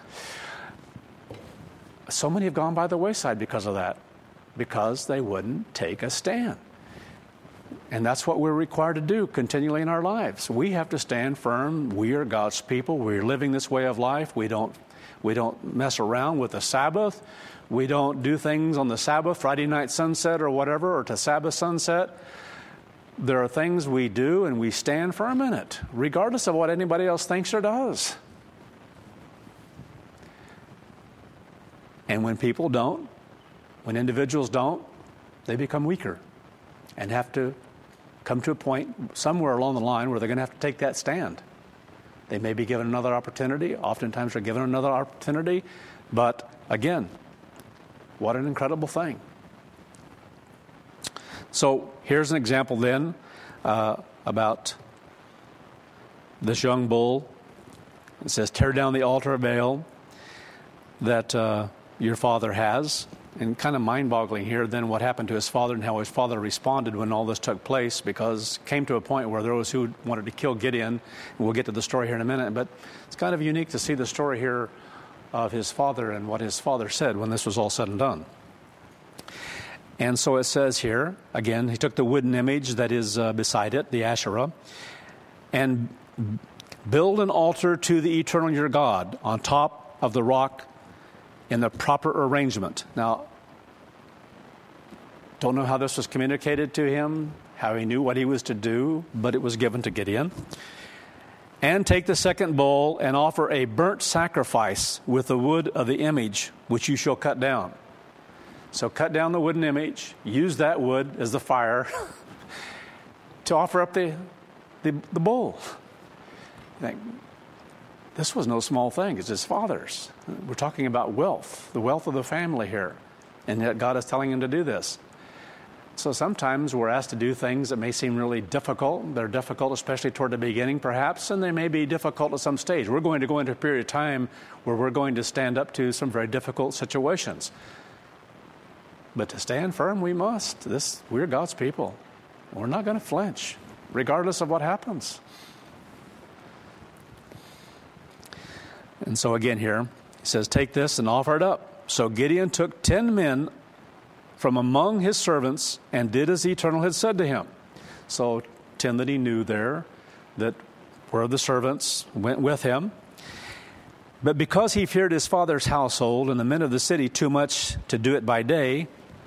So many have gone by the wayside because of that, because they wouldn't take a stand. And that's what we're required to do continually in our lives. We have to stand firm. We are God's people. We're living this way of life. We don't we don't mess around with the Sabbath. We don't do things on the Sabbath, Friday night sunset or whatever, or to Sabbath sunset. There are things we do, and we stand firm in it, regardless of what anybody else thinks or does. And when people don't, when individuals don't, they become weaker and have to come to a point somewhere along the line where they're going to have to take that stand. They may be given another opportunity. Oftentimes they're given another opportunity. But again, what an incredible thing So here's an example then uh, about this young bull. It says, tear down the altar of Baal that uh, your father has. And kind of mind-boggling here then what happened to his father and how his father responded when all this took place, because it came to a point where there was who wanted to kill Gideon. And we'll get to the story here in a minute. But it's kind of unique to see the story here of his father and what his father said when this was all said and done. And so it says here, again, he took the wooden image that is uh, beside it, the Asherah, and build an altar to the eternal your God on top of the rock in the proper arrangement. Now, don't know how this was communicated to him, how he knew what he was to do, but it was given to Gideon. And take the second bull and offer a burnt sacrifice with the wood of the image, which you shall cut down. So cut down the wooden image, use that wood as the fire to offer up the, the, the bull. Think, this was no small thing. It's his father's. We're talking about wealth, the wealth of the family here. And yet God is telling him to do this. So sometimes we're asked to do things that may seem really difficult. They're difficult, especially toward the beginning, perhaps, and they may be difficult at some stage. We're going to go into a period of time where we're going to stand up to some very difficult situations. But to stand firm, we must. This, we're God's people. We're not going to flinch, regardless of what happens. And so again here, he says, take this and offer it up. So Gideon took ten men from among his servants and did as the Eternal had said to him. So ten that he knew there that were the servants went with him. But because he feared his father's household and the men of the city too much to do it by day,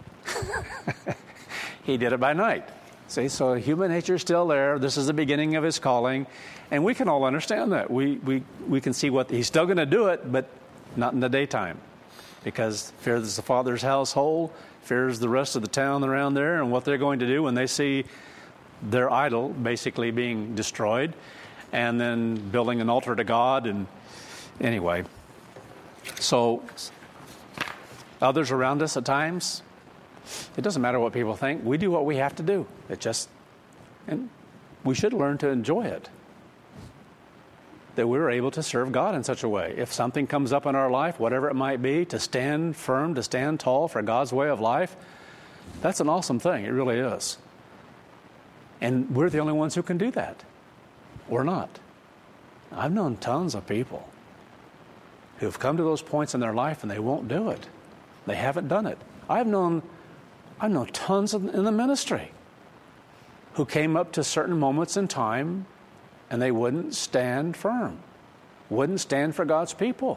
he did it by night. See, so human nature is still there. This is the beginning of his calling. And we can all understand that. We we, we can see what he's still going to do it, but not in the daytime. Because fears the father's household, fears the rest of the town around there and what they're going to do when they see their idol basically being destroyed and then building an altar to God. And anyway, so others around us at times, it doesn't matter what people think. We do what we have to do. It just, and we should learn to enjoy it. That we're able to serve God in such a way. If something comes up in our life, whatever it might be, to stand firm, to stand tall for God's way of life, that's an awesome thing. It really is. And we're the only ones who can do that. Or not. I've known tons of people who've come to those points in their life and they won't do it. They haven't done it. I've known, I've known tons of, in the ministry who came up to certain moments in time and they wouldn't stand firm, wouldn't stand for God's people.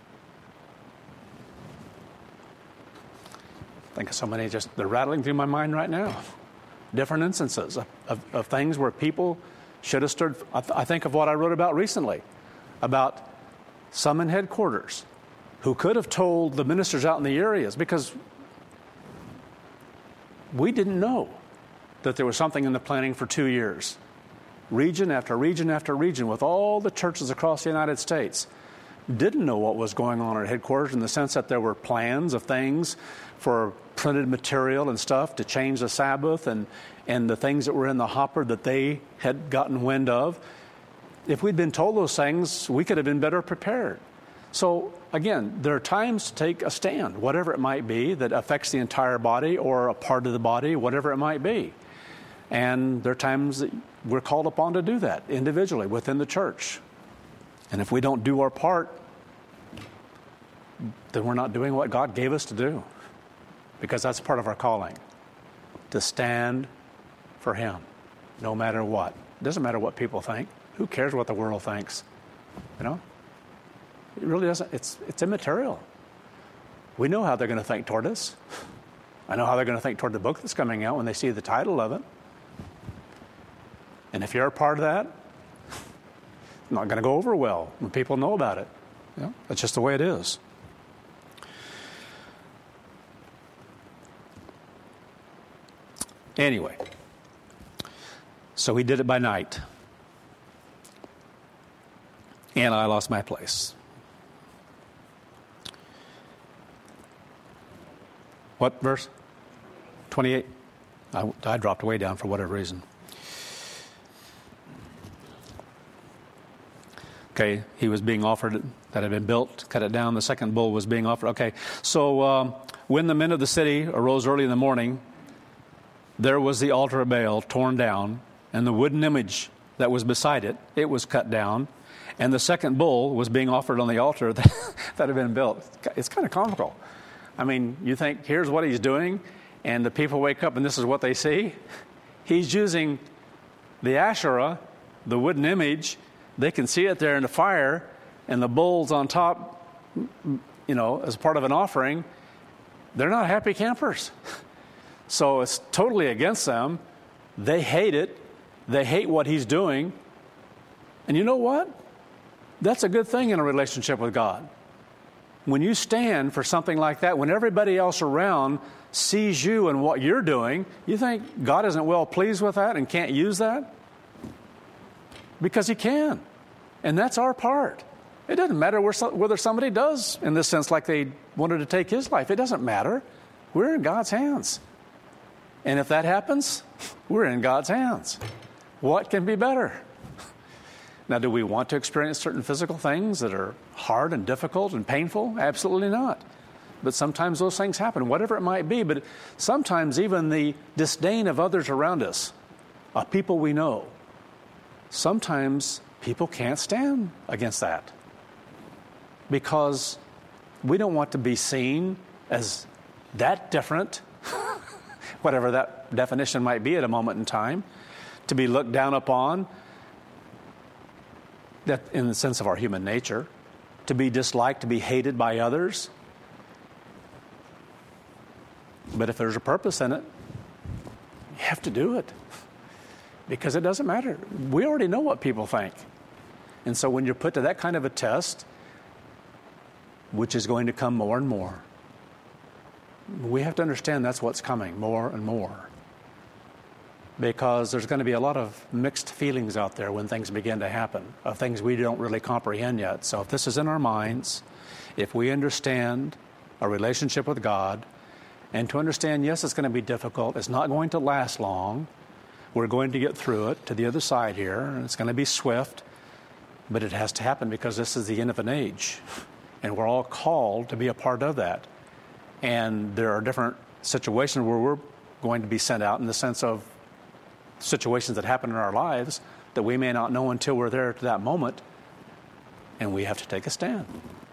I think of so many, just they're rattling through my mind right now. Different instances of, of, of things where people should have stood. I, th- I think of what I wrote about recently, about some in headquarters who could have told the ministers out in the areas, because we didn't know that there was something in the planning for two years. Region after region after region with all the churches across the United States didn't know what was going on at headquarters, in the sense that there were plans of things for printed material and stuff to change the Sabbath and, and the things that were in the hopper that they had gotten wind of. If we'd been told those things, we could have been better prepared. So again, there are times to take a stand, whatever it might be, that affects the entire body or a part of the body, whatever it might be. And there are times that we're called upon to do that individually within the church. And if we don't do our part, then we're not doing what God gave us to do. Because that's part of our calling. To stand for Him, no matter what. It doesn't matter what people think. Who cares what the world thinks? You know? It really doesn't. It's, it's immaterial. We know how they're going to think toward us. I know how they're going to think toward the book that's coming out when they see the title of it. And if you're a part of that, it's not going to go over well when people know about it. You know? That's just the way it is. Anyway, so we did it by night. And I lost my place. What verse? twenty-eight. I, I dropped way down for whatever reason. Okay, he was being offered that had been built, cut it down. The second bull was being offered. Okay, so um, when the men of the city arose early in the morning, there was the altar of Baal torn down, and the wooden image that was beside it, it was cut down, and the second bull was being offered on the altar that, that had been built. It's kind of comical. I mean, you think, here's what he's doing, and the people wake up and this is what they see? He's using the Asherah, the wooden image. They can see it there in the fire, and the bulls on top, you know, as part of an offering. They're not happy campers. So it's totally against them. They hate it. They hate what he's doing. And you know what? That's a good thing in a relationship with God. When you stand for something like that, when everybody else around sees you and what you're doing, you think God isn't well pleased with that and can't use that? Because he can. And that's our part. It doesn't matter whether somebody does, in this sense, like they wanted to take his life. It doesn't matter. We're in God's hands. And if that happens, we're in God's hands. What can be better? Now, do we want to experience certain physical things that are hard and difficult and painful? Absolutely not. But sometimes those things happen, whatever it might be. But sometimes even the disdain of others around us, of people we know, sometimes people can't stand against that because we don't want to be seen as that different, whatever that definition might be at a moment in time, to be looked down upon, that in the sense of our human nature, to be disliked, to be hated by others. But if there's a purpose in it, you have to do it. Because it doesn't matter. We already know what people think. And so when you're put to that kind of a test, which is going to come more and more, we have to understand that's what's coming, more and more. Because there's going to be a lot of mixed feelings out there when things begin to happen, of things we don't really comprehend yet. So if this is in our minds, if we understand our relationship with God, and to understand, yes, it's going to be difficult, it's not going to last long, we're going to get through it to the other side here, and it's going to be swift, but it has to happen because this is the end of an age, and we're all called to be a part of that. And there are different situations where we're going to be sent out in the sense of situations that happen in our lives that we may not know until we're there to that moment, and we have to take a stand.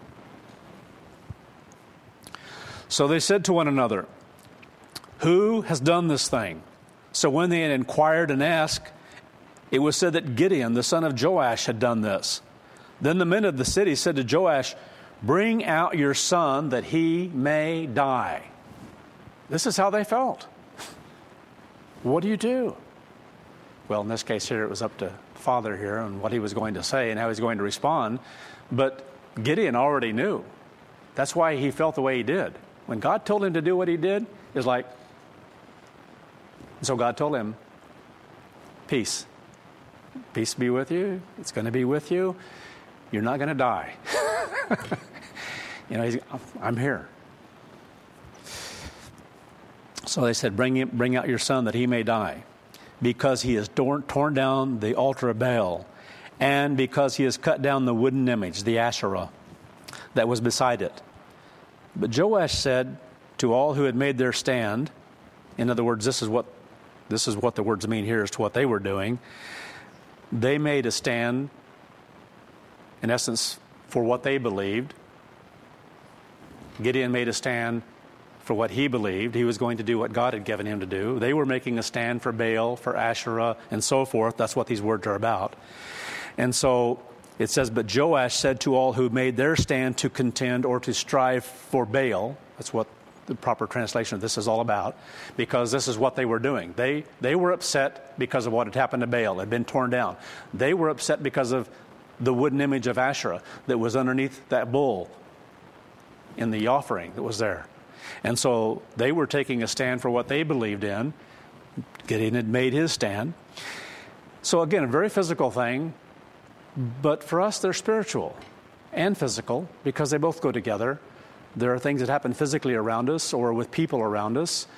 So they said to one another, "Who has done this thing?" So when they had inquired and asked, it was said that Gideon, the son of Joash, had done this. Then the men of the city said to Joash, "Bring out your son that he may die." This is how they felt. What do you do? Well, in this case here, it was up to Father here and what he was going to say and how he was going to respond. But Gideon already knew. That's why he felt the way he did. When God told him to do what he did, it was like, so God told him, peace. Peace be with you. It's going to be with you. You're not going to die. You know, he's, I'm here. So they said, bring, him, bring out your son that he may die, because he has torn, torn down the altar of Baal, and because he has cut down the wooden image, the Asherah, that was beside it. But Joash said to all who had made their stand, in other words, this is what this is what the words mean here as to what they were doing. They made a stand, in essence, for what they believed. Gideon made a stand for what he believed. He was going to do what God had given him to do. They were making a stand for Baal, for Asherah, and so forth. That's what these words are about. And so it says, but Joash said to all who made their stand to contend or to strive for Baal. That's what the proper translation of this is all about, because this is what they were doing. They they were upset because of what had happened to Baal. It had been torn down. They were upset because of the wooden image of Asherah that was underneath that bull in the offering that was there. And so they were taking a stand for what they believed in. Gideon had made his stand. So again, a very physical thing, but for us they're spiritual and physical because they both go together. There are things that happen physically around us or with people around us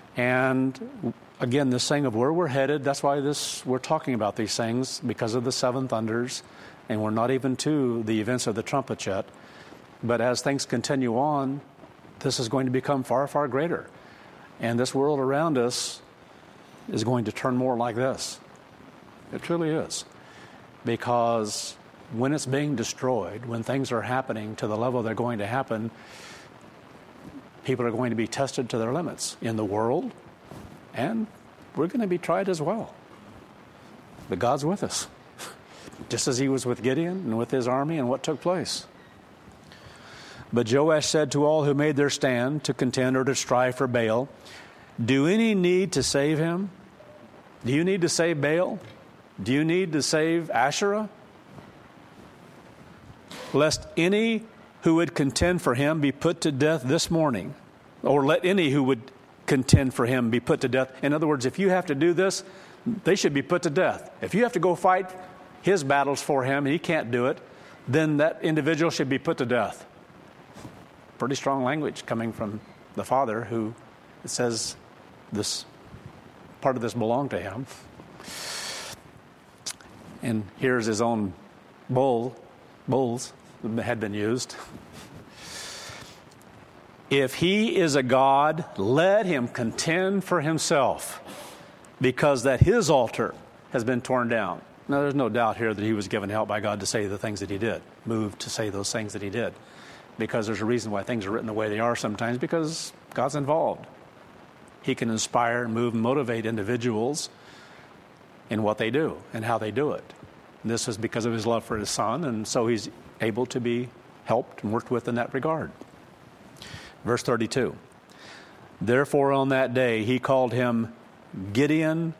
And again, this thing of where we're headed, that's why this we're talking about these things, because of the seven thunders, and we're not even to the events of the trumpet yet. But as things continue on, this is going to become far, far greater. And this world around us is going to turn more like this. It truly is. Because when it's being destroyed, when things are happening to the level they're going to happen, people are going to be tested to their limits in the world, and we're going to be tried as well. But God's with us, just as he was with Gideon and with his army and what took place. But Joash said to all who made their stand to contend or to strive for Baal, do any need to save him? Do you need to save Baal? Do you need to save Asherah? Lest any who would contend for him be put to death this morning, or let any who would contend for him be put to death. In other words, if you have to do this, they should be put to death. If you have to go fight his battles for him and he can't do it, then that individual should be put to death. Pretty strong language coming from the Father, who says this part of this belonged to him. And here's his own bull, bulls that had been used. If he is a god, let him contend for himself, because that his altar has been torn down. Now, there's no doubt here that he was given help by God to say the things that he did, moved to say those things that he did, because there's a reason why things are written the way they are sometimes, because God's involved. He can inspire, move, motivate individuals in what they do and how they do it. And this is because of his love for his son, and so he's able to be helped and worked with in that regard. Verse thirty-two. Therefore on that day he called him Gideon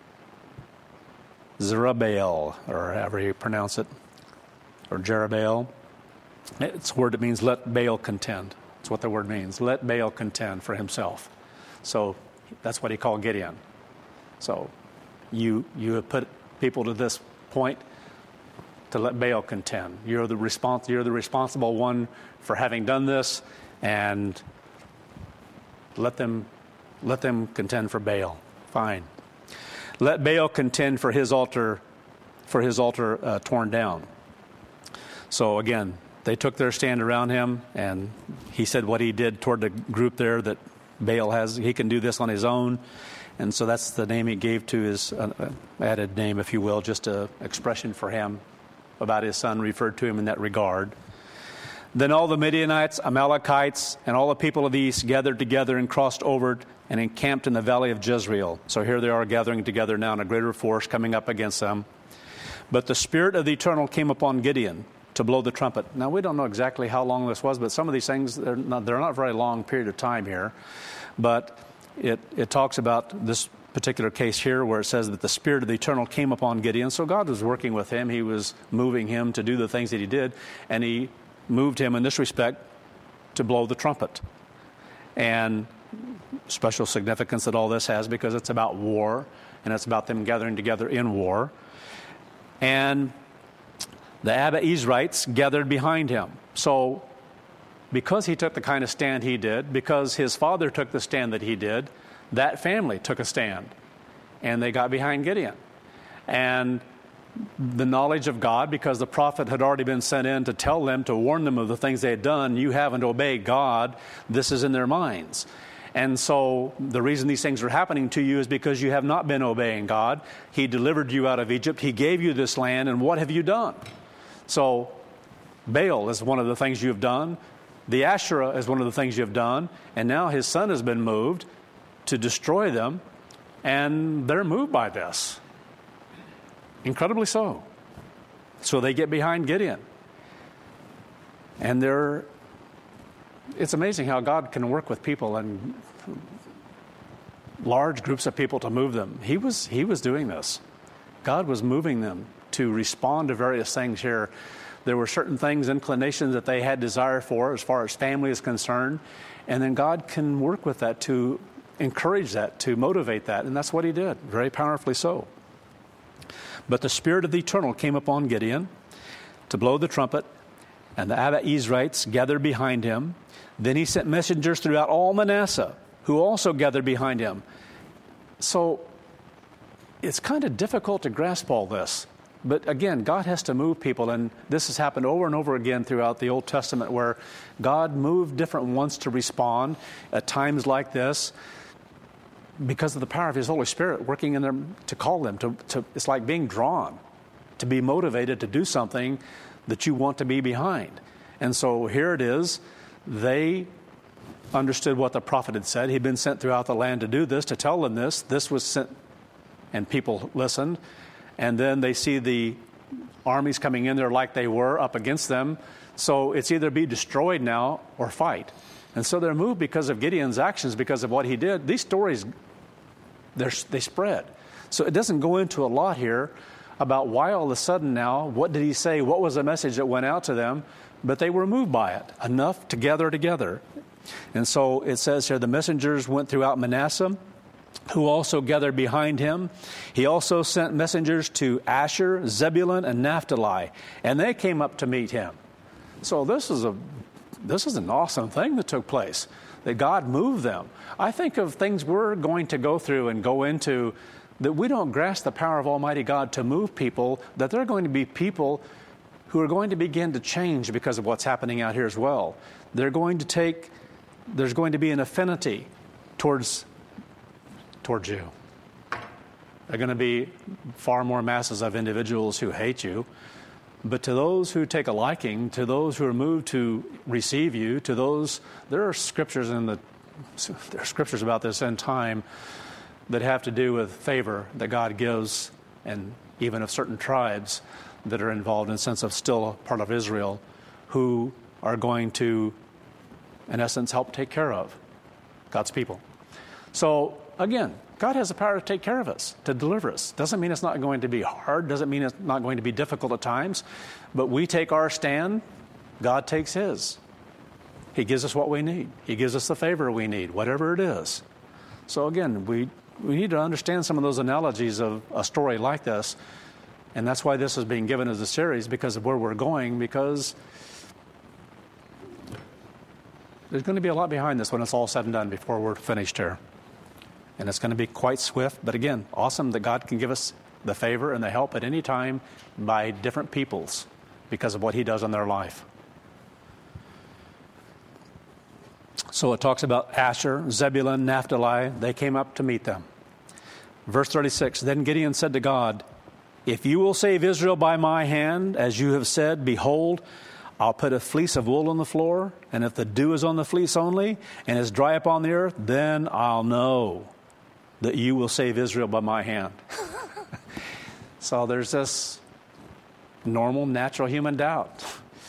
Jerubbaal, or however you pronounce it, or Jerubbaal. It's a word that means let Baal contend. That's what the word means. Let Baal contend for himself. So that's what he called Gideon. So you you have put people to this point to let Baal contend. You're the respons- You're the responsible one for having done this, and let them let them contend for Baal. Fine. Let Baal contend for his altar, for his altar uh, torn down. So again, they took their stand around him, and he said what he did toward the group there, that Baal has, he can do this on his own. And so that's the name he gave to his uh, added name, if you will, just an expression for him about his son, referred to him in that regard. Then all the Midianites, Amalekites, and all the people of the east gathered together and crossed over and encamped in the valley of Jezreel. So here they are gathering together now in a greater force coming up against them. But the Spirit of the Eternal came upon Gideon to blow the trumpet. Now, we don't know exactly how long this was, but some of these things, they're not, they're not a very long period of time here. But it, it talks about this particular case here where it says that the Spirit of the Eternal came upon Gideon. So God was working with him. He was moving him to do the things that he did. And he moved him in this respect to blow the trumpet. And special significance that all this has, because it's about war, and it's about them gathering together in war. And the Abiezrites gathered behind him. So because he took the kind of stand he did, because his father took the stand that he did, that family took a stand, and they got behind Gideon. And the knowledge of God, because the prophet had already been sent in to tell them, to warn them of the things they had done, you haven't obeyed God, this is in their minds. And so the reason these things are happening to you is because you have not been obeying God. He delivered you out of Egypt. He gave you this land, and what have you done? So Baal is one of the things you have done. The Asherah is one of the things you have done. And now his son has been moved to destroy them, and they're moved by this. Incredibly so. So they get behind Gideon. And they're, it's amazing how God can work with people and large groups of people to move them. He was, he was doing this. God was moving them to respond to various things here. There were certain things, inclinations that they had desire for as far as family is concerned. And then God can work with that to encourage that, to motivate that. And that's what he did, very powerfully so. But the Spirit of the Eternal came upon Gideon to blow the trumpet, and the Abiezrites gathered behind him. Then he sent messengers throughout all Manasseh, who also gathered behind him. So it's kind of difficult to grasp all this. But again, God has to move people, and this has happened over and over again throughout the Old Testament, where God moved different ones to respond at times like this because of the power of His Holy Spirit working in them to call them. To, to, it's like being drawn, to be motivated to do something that you want to be behind. And so here it is. They understood what the prophet had said. He'd been sent throughout the land to do this, to tell them this. This was sent, and people listened. And then they see the armies coming in there like they were up against them. So it's either be destroyed now or fight. And so they're moved because of Gideon's actions, because of what he did. These stories, they're, they spread. So it doesn't go into a lot here about why all of a sudden now, what did he say, what was the message that went out to them, but they were moved by it, enough to gather together. And so it says here, the messengers went throughout Manasseh, who also gathered behind him. He also sent messengers to Asher, Zebulun, and Naphtali, and they came up to meet him. So this is a this is an awesome thing that took place, that God moved them. I think of things we're going to go through and go into that we don't grasp the power of Almighty God to move people, that there are going to be people who are going to begin to change because of what's happening out here as well. They're going to take, there's going to be an affinity towards towards you. There are going to be far more masses of individuals who hate you, but to those who take a liking, to those who are moved to receive you, to those, there are scriptures in the, there are scriptures about this end time that have to do with favor that God gives, and even of certain tribes that are involved in the sense of still part of Israel, who are going to, in essence, help take care of God's people. So, again, God has the power to take care of us, to deliver us. Doesn't mean it's not going to be hard. Doesn't mean it's not going to be difficult at times. But we take our stand. God takes His. He gives us what we need. He gives us the favor we need, whatever it is. So again, we, we need to understand some of those analogies of a story like this. And that's why this is being given as a series, because of where we're going, because there's going to be a lot behind this when it's all said and done before we're finished here. And it's going to be quite swift, but again, awesome that God can give us the favor and the help at any time by different peoples because of what He does in their life. So it talks about Asher, Zebulun, Naphtali. They came up to meet them. Verse thirty-six, then Gideon said to God, if you will save Israel by my hand, as you have said, behold, I'll put a fleece of wool on the floor, and if the dew is on the fleece only and is dry upon the earth, then I'll know that you will save Israel by my hand. So there's this normal, natural human doubt.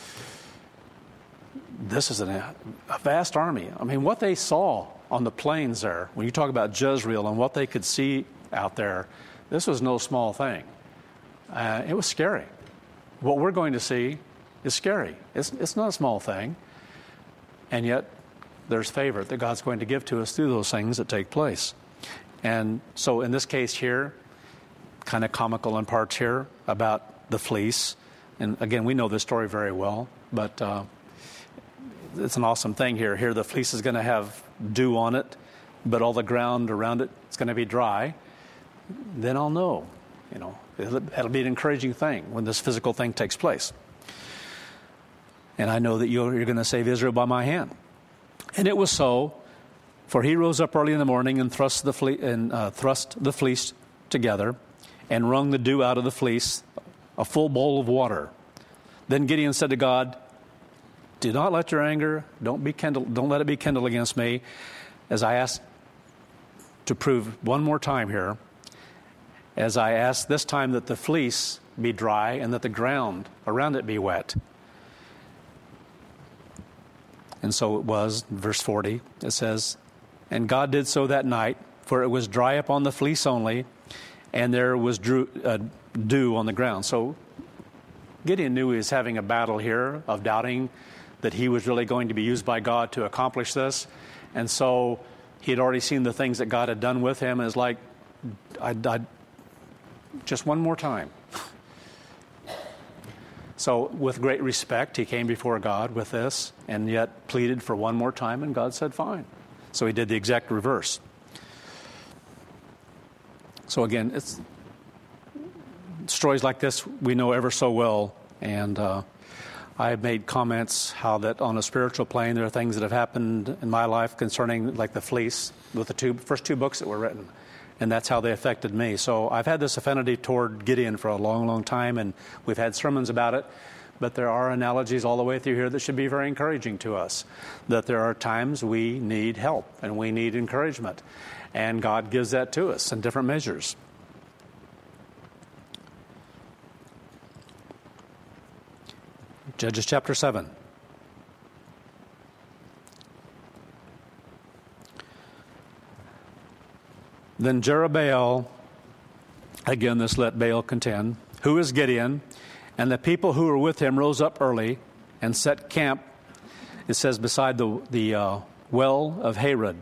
This is an, a vast army. I mean, what they saw on the plains there, when you talk about Jezreel and what they could see out there, this was no small thing. Uh, it was scary. What we're going to see is scary. It's, it's not a small thing. And yet, there's favor that God's going to give to us through those things that take place. And so in this case here, kind of comical in parts here about the fleece. And again, we know this story very well, but uh, it's an awesome thing here. Here the fleece is going to have dew on it, but all the ground around it is going to be dry. Then I'll know. You know, it'll, it'll be an encouraging thing when this physical thing takes place. And I know that you're, you're going to save Israel by my hand. And it was so, for he rose up early in the morning and thrust the fle- and uh, thrust the fleece together and wrung the dew out of the fleece, a full bowl of water. Then Gideon said to God, do not let your anger, don't be kindled, don't let it be kindled against me, as I ask to prove one more time here, as I ask this time that the fleece be dry and that the ground around it be wet. And so it was, verse forty, it says, and God did so that night, for it was dry upon the fleece only, and there was drew, uh, dew on the ground. So Gideon knew he was having a battle here of doubting that he was really going to be used by God to accomplish this. And so he had already seen the things that God had done with him, and it's like, I, I, just one more time. So with great respect, he came before God with this and yet pleaded for one more time, and God said, fine. So he did the exact reverse. So again, it's stories like this we know ever so well, and uh, I've made comments how that on a spiritual plane there are things that have happened in my life concerning like the fleece with the two first two books that were written, and that's how they affected me. So I've had this affinity toward Gideon for a long, long time, and we've had sermons about it, but there are analogies all the way through here that should be very encouraging to us, that there are times we need help and we need encouragement, and God gives that to us in different measures. Judges chapter seven. Then Jerubbaal, again this let Baal contend, who is Gideon, and the people who were with him rose up early and set camp, it says, beside the, the uh, well of Harod,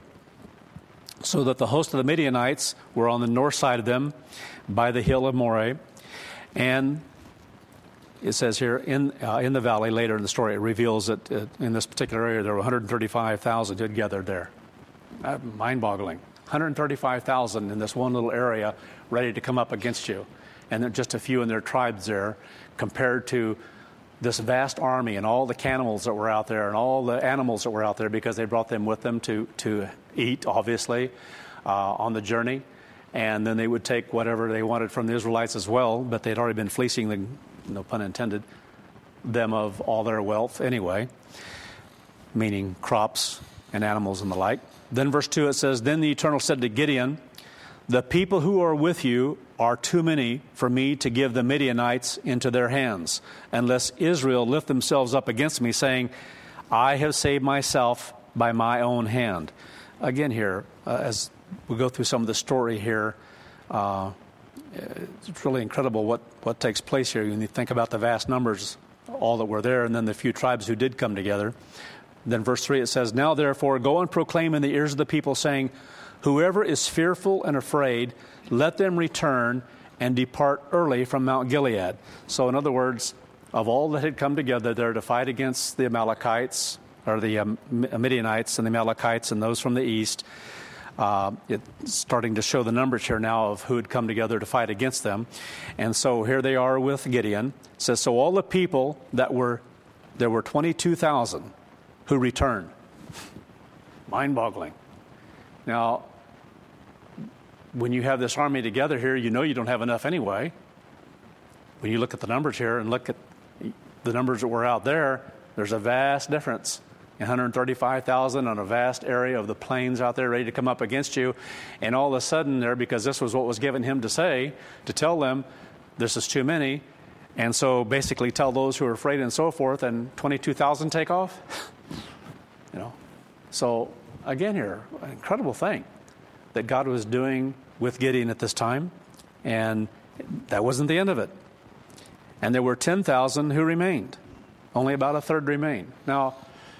so that the host of the Midianites were on the north side of them by the hill of Moreh. And it says here, in uh, in the valley, later in the story, it reveals that uh, in this particular area there were one hundred thirty-five thousand who had gathered there. Uh, mind-boggling. one hundred thirty-five thousand in this one little area ready to come up against you. And there are just a few in their tribes there compared to this vast army and all the cannibals that were out there and all the animals that were out there, because they brought them with them to, to eat, obviously, uh, on the journey. And then they would take whatever they wanted from the Israelites as well, but they'd already been fleecing, the, no pun intended, them of all their wealth anyway, meaning crops and animals and the like. Then verse two, it says, Then the Eternal said to Gideon, the people who are with you are too many for me to give the Midianites into their hands, unless Israel lift themselves up against me, saying, I have saved myself by my own hand. Again here, uh, as we go through some of the story here, uh, it's really incredible what, what takes place here. When you think about the vast numbers, all that were there, and then the few tribes who did come together. Then verse three, it says, Now therefore go and proclaim in the ears of the people, saying, Whoever is fearful and afraid, let them return and depart early from Mount Gilead. So in other words, of all that had come together there to fight against the Amalekites, or the um, Midianites and the Amalekites and those from the east, uh, it's starting to show the numbers here now of who had come together to fight against them. And so here they are with Gideon. It says, so all the people that were, there were twenty-two thousand who returned. Mind-boggling. Now, when you have this army together here, you know you don't have enough anyway. When you look at the numbers here and look at the numbers that were out there, there's a vast difference. one hundred thirty-five thousand on a vast area of the plains out there ready to come up against you. And all of a sudden there, because this was what was given him to say, to tell them, this is too many. And so basically tell those who are afraid and so forth, and twenty-two thousand take off. You know, so again here, an incredible thing that God was doing with Gideon at this time, and that wasn't the end of it. And there were ten thousand who remained. Only about a third remained. Now,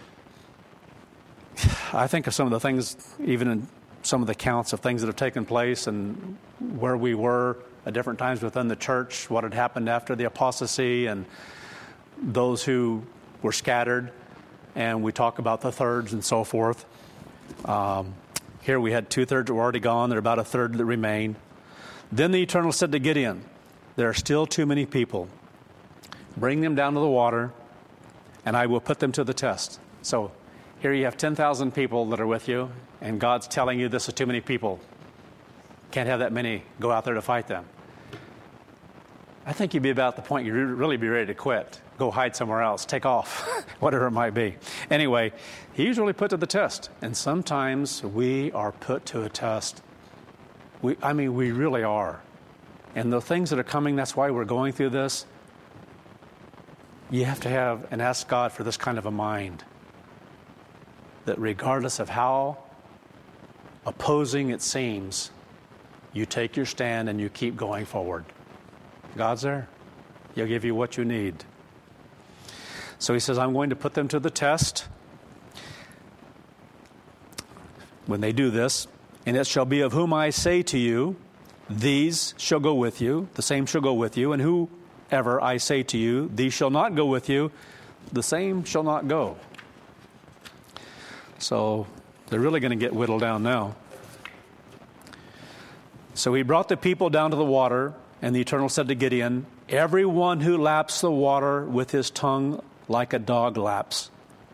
I think of some of the things, even in some of the counts of things that have taken place and where we were at different times within the church, what had happened after the apostasy, and those who were scattered. And we talk about the thirds and so forth. Um, here we had two-thirds that were already gone. There are about a third that remained. Then the Eternal said to Gideon, there are still too many people. Bring them down to the water, and I will put them to the test. So here you have ten thousand people that are with you, and God's telling you this is too many people. Can't have that many go out there to fight them. I think you'd be about the point you'd really be ready to quit. Go hide somewhere else, take off, whatever it might be. Anyway, he's really put to the test. And sometimes we are put to a test. We, I mean, we really are. And the things that are coming, that's why we're going through this. You have to have and ask God for this kind of a mind. That regardless of how opposing it seems, you take your stand and you keep going forward. God's there. He'll give you what you need. So he says, I'm going to put them to the test when they do this. And it shall be of whom I say to you, these shall go with you, the same shall go with you. And whoever I say to you, these shall not go with you, the same shall not go. So They're really going to get whittled down now. So he brought the people down to the water, and the Eternal said to Gideon, everyone who laps the water with his tongue like a dog laps,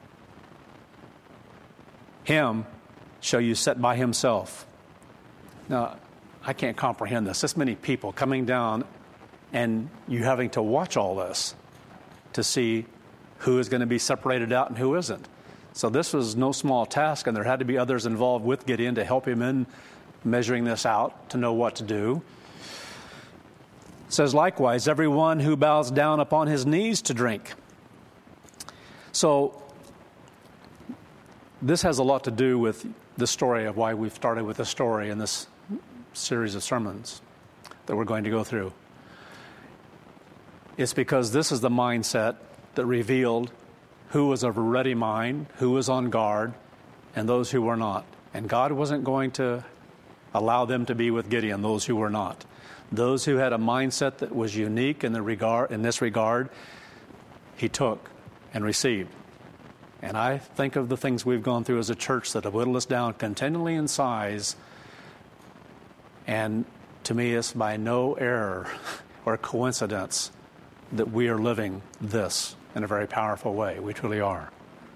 him shall you set by himself. Now, I can't comprehend this. This many people coming down and you having to watch all this to see who is going to be separated out and who isn't. So this was no small task, and there had to be others involved with Gideon to help him in measuring this out, to know what to do. It says, likewise, everyone who bows down upon his knees to drink. So this has a lot to do with the story of why we've started with this story in this series of sermons that we're going to go through. It's because this is the mindset that revealed who was of a ready mind, who was on guard, and those who were not. And God wasn't going to allow them to be with Gideon, those who were not. Those who had a mindset that was unique in the regard, in this regard, he took and received. And I think of the things we've gone through as a church that have whittled us down continually in size. And to me, it's by no error or coincidence that we are living this in a very powerful way. We truly are.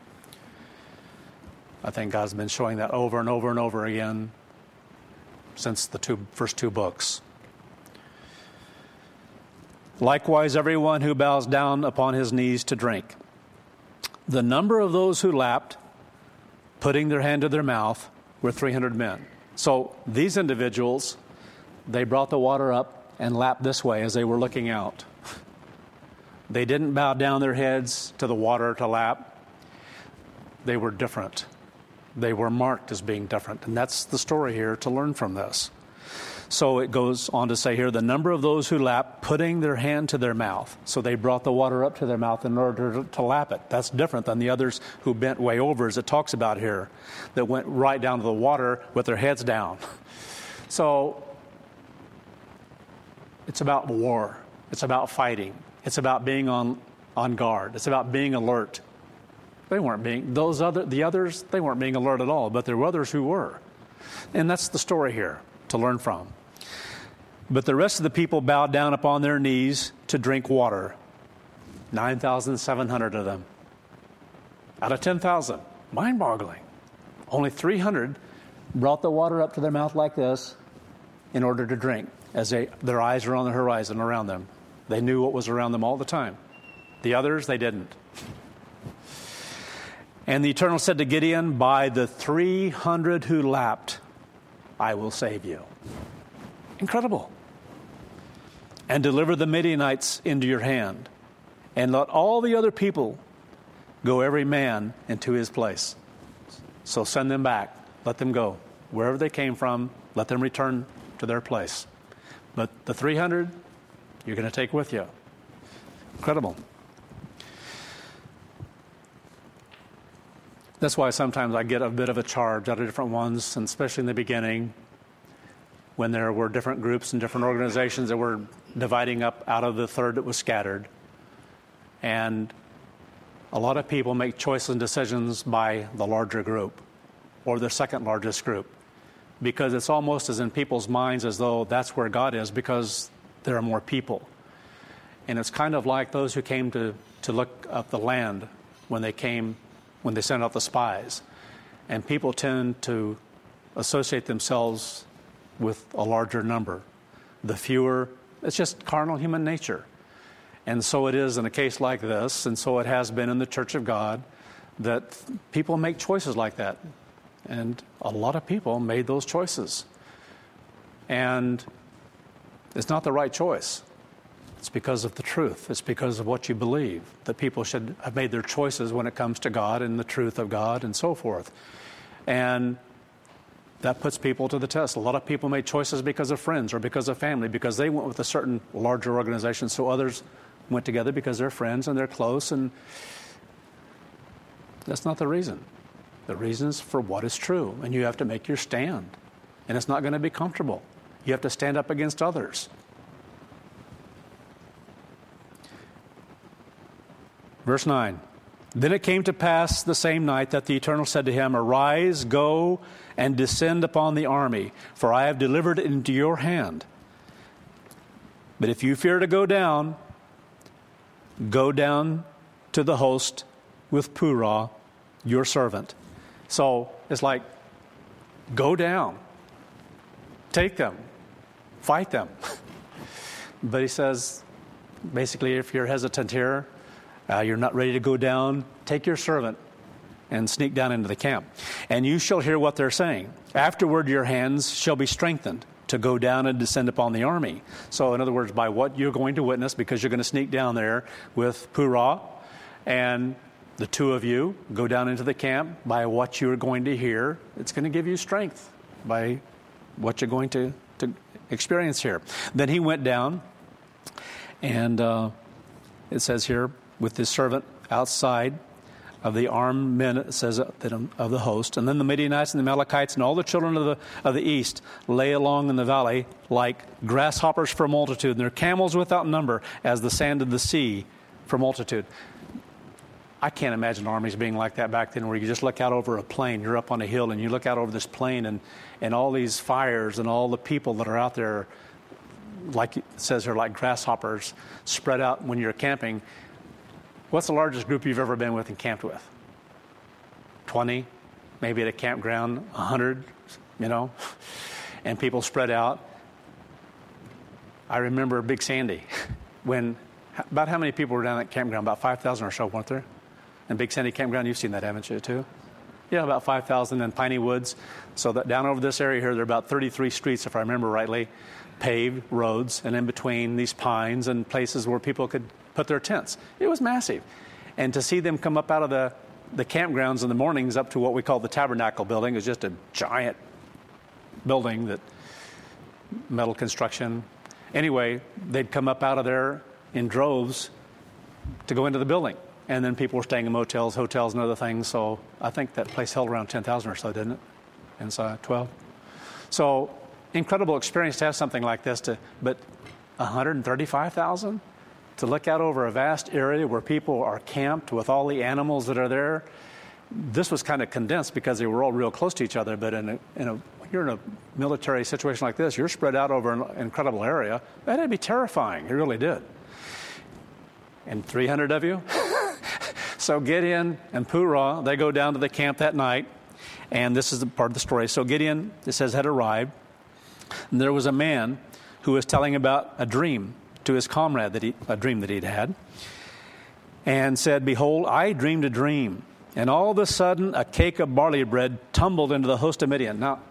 I think God's been showing that over and over and over again since the two, first two books. Likewise, everyone who bows down upon his knees to drink. The number of those who lapped, putting their hand to their mouth, were three hundred men. So these individuals, they brought the water up and lapped this way as they were looking out. They didn't bow down their heads to the water to lap. They were different. They were marked as being different. And that's the story here to learn from this. So it goes on to say here, the number of those who lapped, putting their hand to their mouth. So they brought the water up to their mouth in order to, to lap it. That's different than the others who bent way over, as it talks about here, that went right down to the water with their heads down. So it's about war. It's about fighting. It's about being on, on guard. It's about being alert. They weren't being, those other, the others, they weren't being alert at all, but there were others who were. And that's the story here to learn from. But the rest of the people bowed down upon their knees to drink water. nine thousand seven hundred of them. Out of ten thousand. Mind-boggling. Only three hundred brought the water up to their mouth like this in order to drink, as they, their eyes were on the horizon around them. They knew what was around them all the time. The others, they didn't. And the Eternal said to Gideon, by the three hundred who lapped, I will save you. Incredible. And deliver the Midianites into your hand, and let all the other people go every man into his place. So send them back. Let them go. Wherever they came from, let them return to their place. But the three hundred, you're going to take with you. Incredible. That's why sometimes I get a bit of a charge out of different ones, and especially in the beginning, when there were different groups and different organizations that were dividing up out of the third that was scattered. And a lot of people make choices and decisions by the larger group or the second largest group, because it's almost as in people's minds as though that's where God is, because there are more people. And it's kind of like those who came to, to look up the land when they came, when they sent out the spies. And people tend to associate themselves with a larger number. The fewer, it's just carnal human nature. And so it is in a case like this, and so it has been in the Church of God, that people make choices like that. And a lot of people made those choices. And it's not the right choice. It's because of the truth. It's because of what you believe, that people should have made their choices when it comes to God and the truth of God and so forth. And that puts people to the test. A lot of people made choices because of friends or because of family, because they went with a certain larger organization. So others went together because they're friends and they're close. And that's not the reason. The reason is for what is true. And you have to make your stand. And it's not going to be comfortable. You have to stand up against others. Verse nine. Then it came to pass the same night that the Eternal said to him, Arise, go, and descend upon the army, for I have delivered it into your hand. But if you fear to go down, go down to the host with Purah, your servant. So it's like, go down. Take them. Fight them. But he says, basically, if you're hesitant here, uh, you're not ready to go down, take your servant and sneak down into the camp. And you shall hear what they're saying. Afterward, your hands shall be strengthened to go down and descend upon the army. So in other words, by what you're going to witness, because you're going to sneak down there with Purah, and the two of you go down into the camp, by what you're going to hear, it's going to give you strength by what you're going to, to experience here. Then he went down, and uh, it says here, with his servant outside of the armed men, it says, that of the host. And then the Midianites and the Amalekites and all the children of the of the east lay along in the valley like grasshoppers for multitude, and their camels without number as the sand of the sea for multitude. I can't imagine armies being like that back then, where you just look out over a plain. You're up on a hill, and you look out over this plain, and, and all these fires and all the people that are out there, like it says here, like grasshoppers spread out when you're camping. What's the largest group you've ever been with and camped with? twenty, maybe at a campground, one hundred, you know, and people spread out. I remember Big Sandy, when, about how many people were down at that campground? About five thousand or so, weren't there? And Big Sandy Campground, you've seen that, haven't you, too? Yeah, about five thousand in Piney Woods. So that down over this area here, there are about thirty-three streets, if I remember rightly, paved roads, and in between these pines and places where people could put their tents. It was massive. And to see them come up out of the, the campgrounds in the mornings up to what we call the Tabernacle building, is just a giant building, that metal construction. Anyway, they'd come up out of there in droves to go into the building. And then people were staying in motels, hotels, and other things. So I think that place held around ten thousand or so, didn't it? Inside, twelve. So incredible experience to have something like this. To, but one hundred thirty-five thousand? To look out over a vast area where people are camped with all the animals that are there. This was kind of condensed because they were all real close to each other. But in a, in a, when you're in a military situation like this, you're spread out over an incredible area. That'd be terrifying. It really did. And three hundred of you? So Gideon and Purah, they go down to the camp that night. And this is the part of the story. So Gideon, it says, had arrived. And there was a man who was telling about a dream to his comrade, that he, a dream that he'd had, and said, Behold, I dreamed a dream, and all of a sudden a cake of barley bread tumbled into the host of Midian. Now,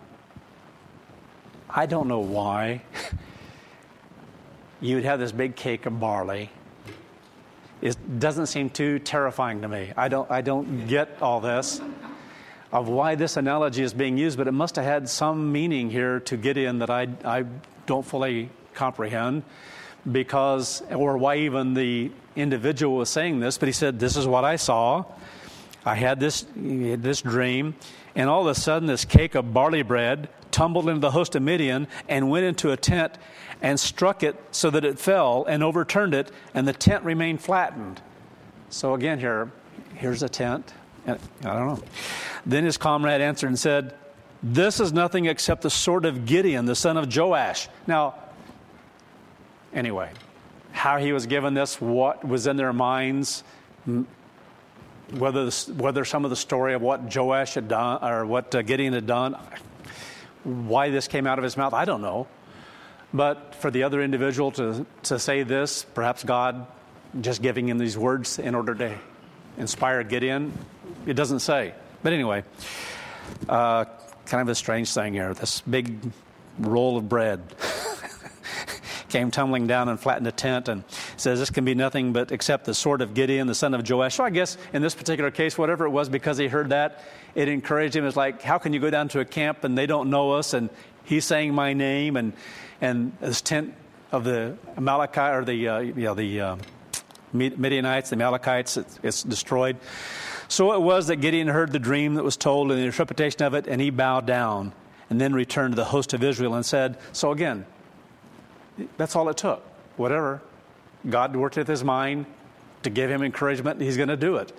I don't know why you would have this big cake of barley. It doesn't seem too terrifying to me. I don't, I don't get all this of why this analogy is being used, but it must have had some meaning here to Gideon that I, I don't fully comprehend. Because, or why even the individual was saying this, but he said, this is what I saw. I had this, this dream, and all of a sudden this cake of barley bread tumbled into the host of Midian and went into a tent and struck it so that it fell and overturned it, and the tent remained flattened. So again here, here's a tent. I don't know. Then his comrade answered and said, This is nothing except the sword of Gideon, the son of Joash. Now, anyway, how he was given this, what was in their minds, whether this, whether some of the story of what Joash had done or what uh, Gideon had done, why this came out of his mouth, I don't know. But for the other individual to, to say this, perhaps God just giving him these words in order to inspire Gideon, it doesn't say. But anyway, uh, kind of a strange thing here. This big roll of bread came tumbling down and flattened a tent, and says this can be nothing but except the sword of Gideon, the son of Joash. So I guess in this particular case, whatever it was, because he heard that, it encouraged him. It's like, how can you go down to a camp and they don't know us, and he's saying my name, and and this tent of the Amalekite or the uh, you know the uh, Midianites, the Amalekites, it's, it's destroyed. So it was that Gideon heard the dream that was told and the interpretation of it, and he bowed down and then returned to the host of Israel and said, so again, that's all it took. Whatever. God worked with his mind to give him encouragement, he's going to do it.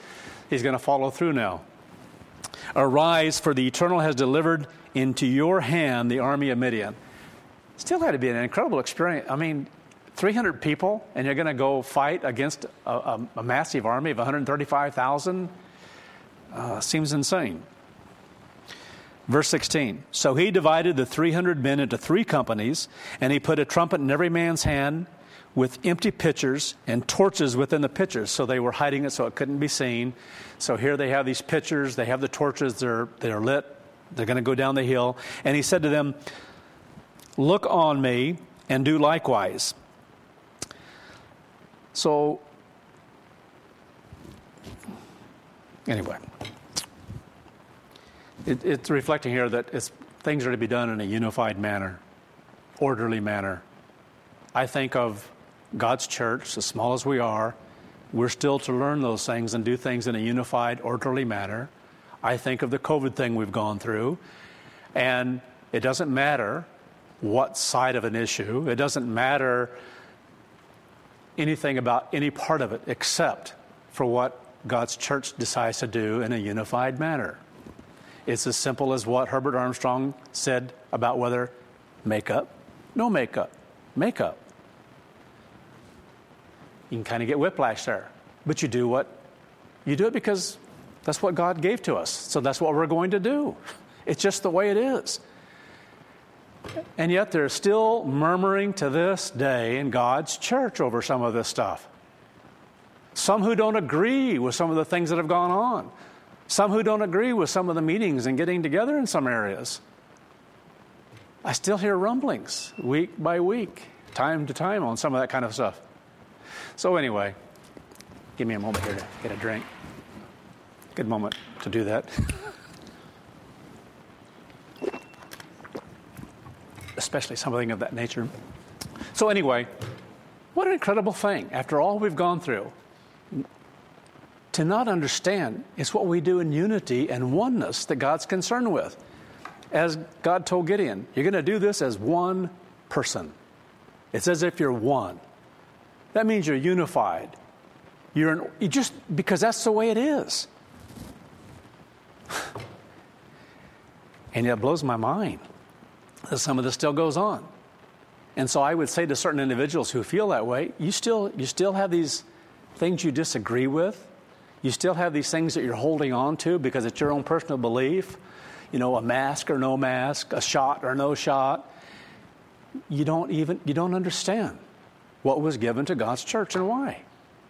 He's going to follow through now. Arise, for the Eternal has delivered into your hand the army of Midian. Still had to be an incredible experience. I mean, three hundred people, and you're going to go fight against a, a, a massive army of one hundred thirty-five thousand? Uh, seems insane. Verse sixteen, so he divided the three hundred men into three companies, and he put a trumpet in every man's hand with empty pitchers and torches within the pitchers. So they were hiding it so it couldn't be seen. So here they have these pitchers, they have the torches, they're, they're lit, they're going to go down the hill. And he said to them, look on me and do likewise. So, anyway, it, it's reflecting here that it's, things are to be done in a unified manner, orderly manner. I think of God's church, as small as we are, we're still to learn those things and do things in a unified, orderly manner. I think of the COVID thing we've gone through, and it doesn't matter what side of an issue. It doesn't matter anything about any part of it except for what God's church decides to do in a unified manner. It's as simple as what Herbert Armstrong said about whether makeup, no makeup, makeup. You can kind of get whiplash there. But you do what? You do it because that's what God gave to us. So that's what we're going to do. It's just the way it is. And yet there's still murmuring to this day in God's church over some of this stuff. Some who don't agree with some of the things that have gone on. Some who don't agree with some of the meetings and getting together in some areas. I still hear rumblings week by week, time to time on some of that kind of stuff. So anyway, give me a moment here to get a drink. Good moment to do that. Especially something of that nature. So anyway, what an incredible thing, after all we've gone through, to not understand it's what we do in unity and oneness that God's concerned with. As God told Gideon, you're going to do this as one person. It's as if you're one. That means you're unified. You're an, you just because that's the way it is. And yet it blows my mind that some of this still goes on. And so I would say to certain individuals who feel that way, you still you still have these things you disagree with. You still have these things that you're holding on to because it's your own personal belief. You know, a mask or no mask, a shot or no shot. You don't even you don't understand what was given to God's church and why.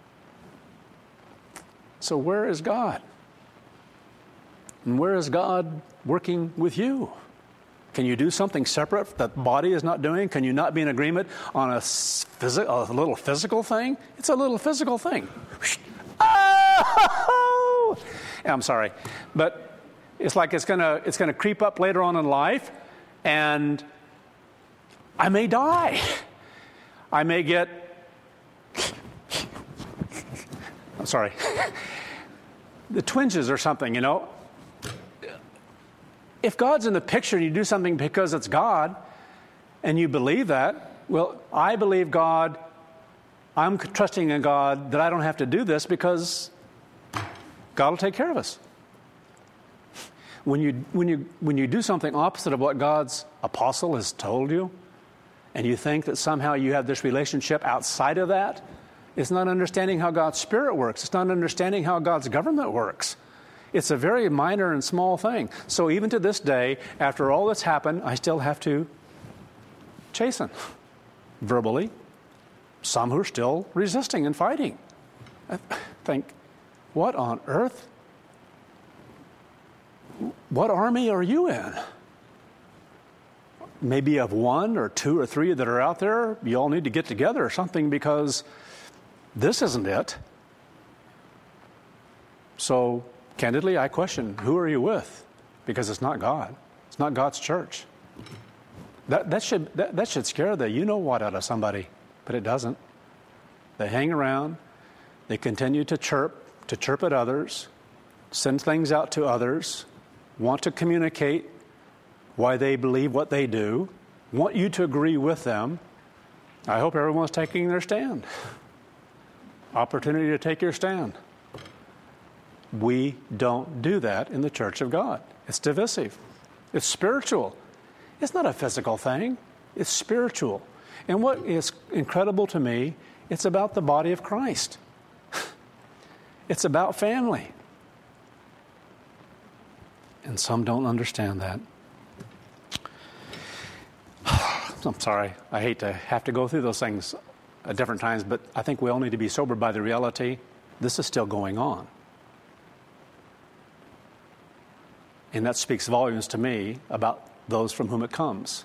So where is God? And where is God working with you? Can you do something separate that the body is not doing? Can you not be in agreement on a, phys- a little physical thing? It's a little physical thing. Oh! I'm sorry. But it's like it's gonna it's gonna creep up later on in life, and I may die. I may get, I'm sorry, the twinges or something, you know. If God's in the picture and you do something because it's God, and you believe that, well, I believe God, I'm trusting in God that I don't have to do this because God will take care of us. When you, when you, when you do something opposite of what God's apostle has told you, and you think that somehow you have this relationship outside of that, it's not understanding how God's Spirit works. It's not understanding how God's government works. It's a very minor and small thing. So even to this day, after all that's happened, I still have to chasten verbally some who are still resisting and fighting. I think, what on earth? What army are you in? Maybe of one or two or three that are out there, you all need to get together or something because this isn't it. So, candidly, I question, who are you with? Because it's not God. It's not God's church. That, that, should, that, that should scare the you-know-what out of somebody, but it doesn't. They hang around. They continue to chirp, to chirp at others, send things out to others, want to communicate why they believe what they do, want you to agree with them. I hope everyone's taking their stand. Opportunity to take your stand. We don't do that in the church of God. It's divisive. It's spiritual. It's not a physical thing. It's spiritual. And what is incredible to me, it's about the body of Christ. It's about family. And some don't understand that. I'm sorry. I hate to have to go through those things at different times, but I think we all need to be sobered by the reality this is still going on. And that speaks volumes to me about those from whom it comes.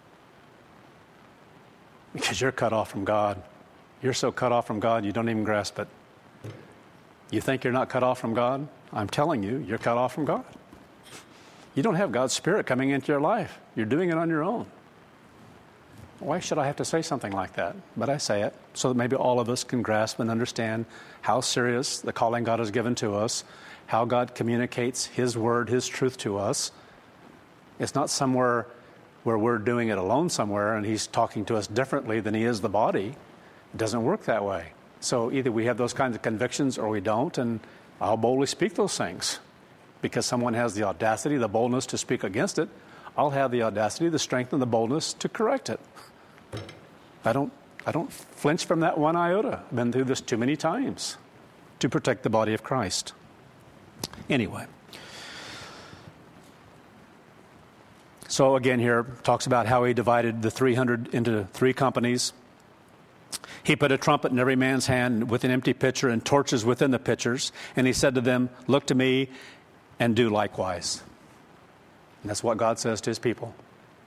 Because you're cut off from God. You're so cut off from God, you don't even grasp it. You think you're not cut off from God? I'm telling you, you're cut off from God. You don't have God's Spirit coming into your life. You're doing it on your own. Why should I have to say something like that? But I say it so that maybe all of us can grasp and understand how serious the calling God has given to us, how God communicates His Word, His truth to us. It's not somewhere where we're doing it alone somewhere and He's talking to us differently than He is the body. It doesn't work that way. So either we have those kinds of convictions or we don't, and I'll boldly speak those things. Because someone has the audacity, the boldness to speak against it, I'll have the audacity, the strength, and the boldness to correct it. I don't, I don't flinch from that one iota. I've been through this too many times to protect the body of Christ. Anyway. So again here, talks about how he divided the three hundred into three companies. He put a trumpet in every man's hand with an empty pitcher and torches within the pitchers. And he said to them, look to me and do likewise. And that's what God says to His people.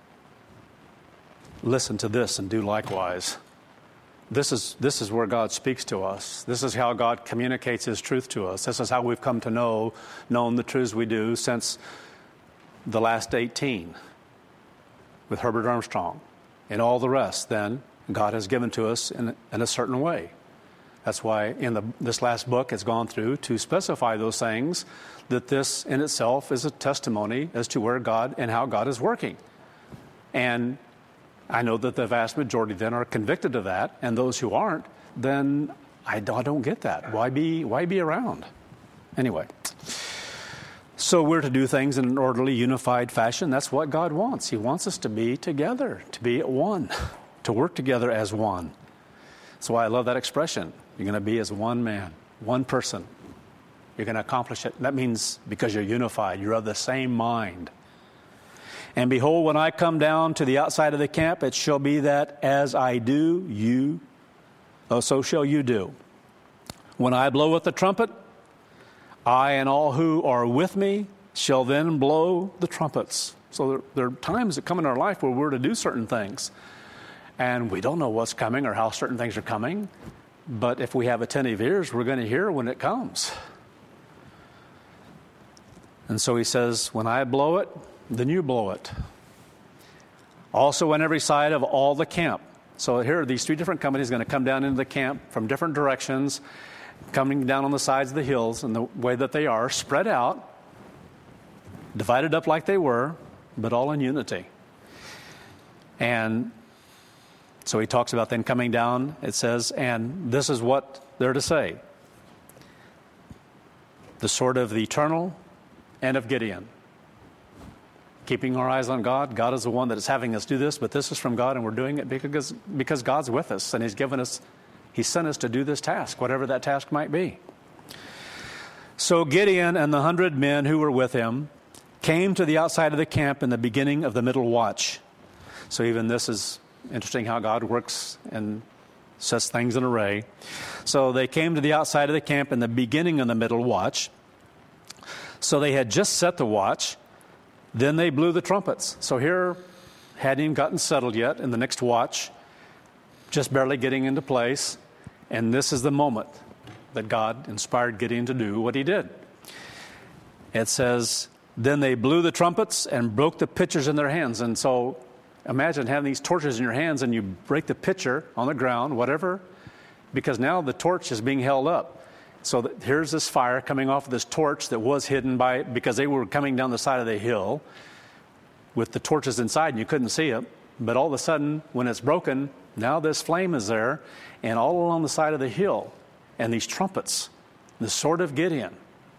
Listen to this and do likewise. This is, this is where God speaks to us. This is how God communicates His truth to us. This is how we've come to know, known the truths we do since the last eighteen with Herbert Armstrong. And all the rest, then, God has given to us in, in a certain way. That's why in the, this last book it's gone through to specify those things, that this in itself is a testimony as to where God and how God is working. And I know that the vast majority then are convicted of that, and those who aren't, then I don't, I don't get that. Why be, why be around? Anyway, so we're to do things in an orderly, unified fashion. That's what God wants. He wants us to be together, to be at one, to work together as one. That's why I love that expression. You're going to be as one man, one person. You're going to accomplish it. That means because you're unified, you're of the same mind. And behold, when I come down to the outside of the camp, it shall be that as I do, you, oh, so shall you do. When I blow with the trumpet, I and all who are with me shall then blow the trumpets. So there, there are times that come in our life where we're to do certain things. And we don't know what's coming or how certain things are coming. But if we have attentive ears, we're going to hear when it comes. And so he says, when I blow it, then you blow it. Also on every side of all the camp. So here are these three different companies going to come down into the camp from different directions, coming down on the sides of the hills in the way that they are, spread out, divided up like they were, but all in unity. And so he talks about then coming down, it says, and this is what they're to say. The sword of the eternal and of Gideon. Keeping our eyes on God. God is the one that is having us do this, but this is from God, and we're doing it because, because God's with us, and He's given us, He sent us to do this task, whatever that task might be. So Gideon and the hundred men who were with him came to the outside of the camp in the beginning of the middle watch. So even this is interesting how God works and sets things in array. So they came to the outside of the camp in the beginning of the middle watch. So they had just set the watch. Then they blew the trumpets. So here, hadn't even gotten settled yet in the next watch, just barely getting into place. And this is the moment that God inspired Gideon to do what he did. It says, then they blew the trumpets and broke the pitchers in their hands. And so imagine having these torches in your hands and you break the pitcher on the ground, whatever, because now the torch is being held up. So that here's this fire coming off of this torch that was hidden by, because they were coming down the side of the hill with the torches inside and you couldn't see it. But all of a sudden, when it's broken, now this flame is there, and all along the side of the hill, and these trumpets, the sword of Gideon.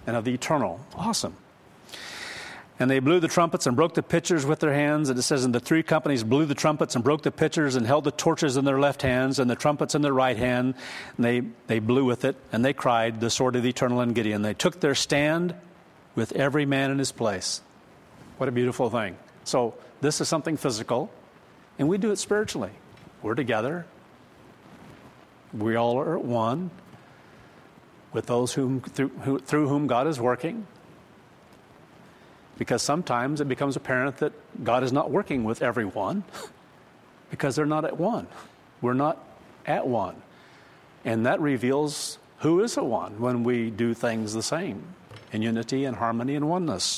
and of the eternal. Awesome. And they blew the trumpets and broke the pitchers with their hands. And it says, and the three companies blew the trumpets and broke the pitchers and held the torches in their left hands and the trumpets in their right hand. And they, they blew with it, and they cried, the sword of the eternal in Gideon. They took their stand with every man in his place. What a beautiful thing. So this is something physical, and we do it spiritually. We're together. We all are at one with those whom through, who, through whom God is working. Because sometimes it becomes apparent that God is not working with everyone because they're not at one. We're not at one. And that reveals who is at one when we do things the same in unity and harmony and oneness.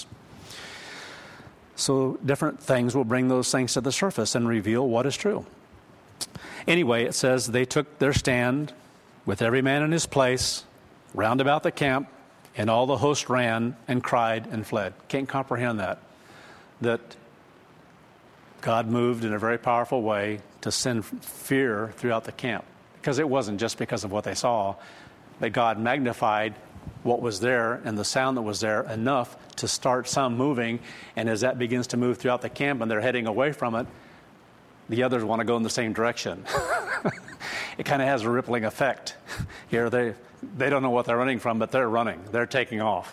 So different things will bring those things to the surface and reveal what is true. Anyway, it says they took their stand with every man in his place round about the camp. And all the host ran and cried and fled. Can't comprehend that. That God moved in a very powerful way to send fear throughout the camp. Because it wasn't just because of what they saw, but God magnified what was there and the sound that was there enough to start some moving. And as that begins to move throughout the camp and they're heading away from it, the others want to go in the same direction. It kind of has a rippling effect. Here they... They don't know what they're running from, but they're running. They're taking off.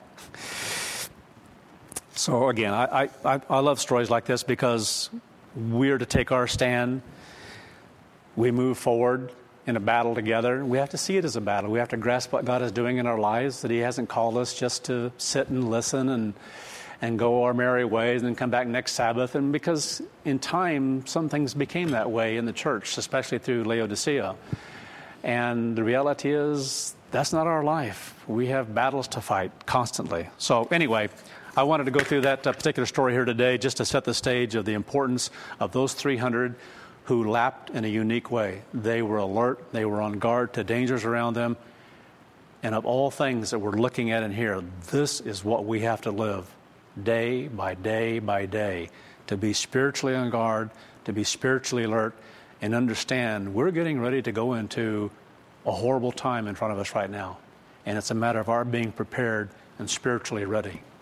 So again, I, I, I love stories like this because we're to take our stand. We move forward in a battle together. We have to see it as a battle. We have to grasp what God is doing in our lives, that he hasn't called us just to sit and listen and and go our merry ways and then come back next Sabbath. And because in time, some things became that way in the church, especially through Laodicea. And the reality is, that's not our life. We have battles to fight constantly. So anyway, I wanted to go through that uh, particular story here today just to set the stage of the importance of those three hundred who lapped in a unique way. They were alert. They were on guard to dangers around them. And of all things that we're looking at in here, this is what we have to live day by day by day, to be spiritually on guard, to be spiritually alert, and understand we're getting ready to go into a horrible time in front of us right now. And it's a matter of our being prepared and spiritually ready.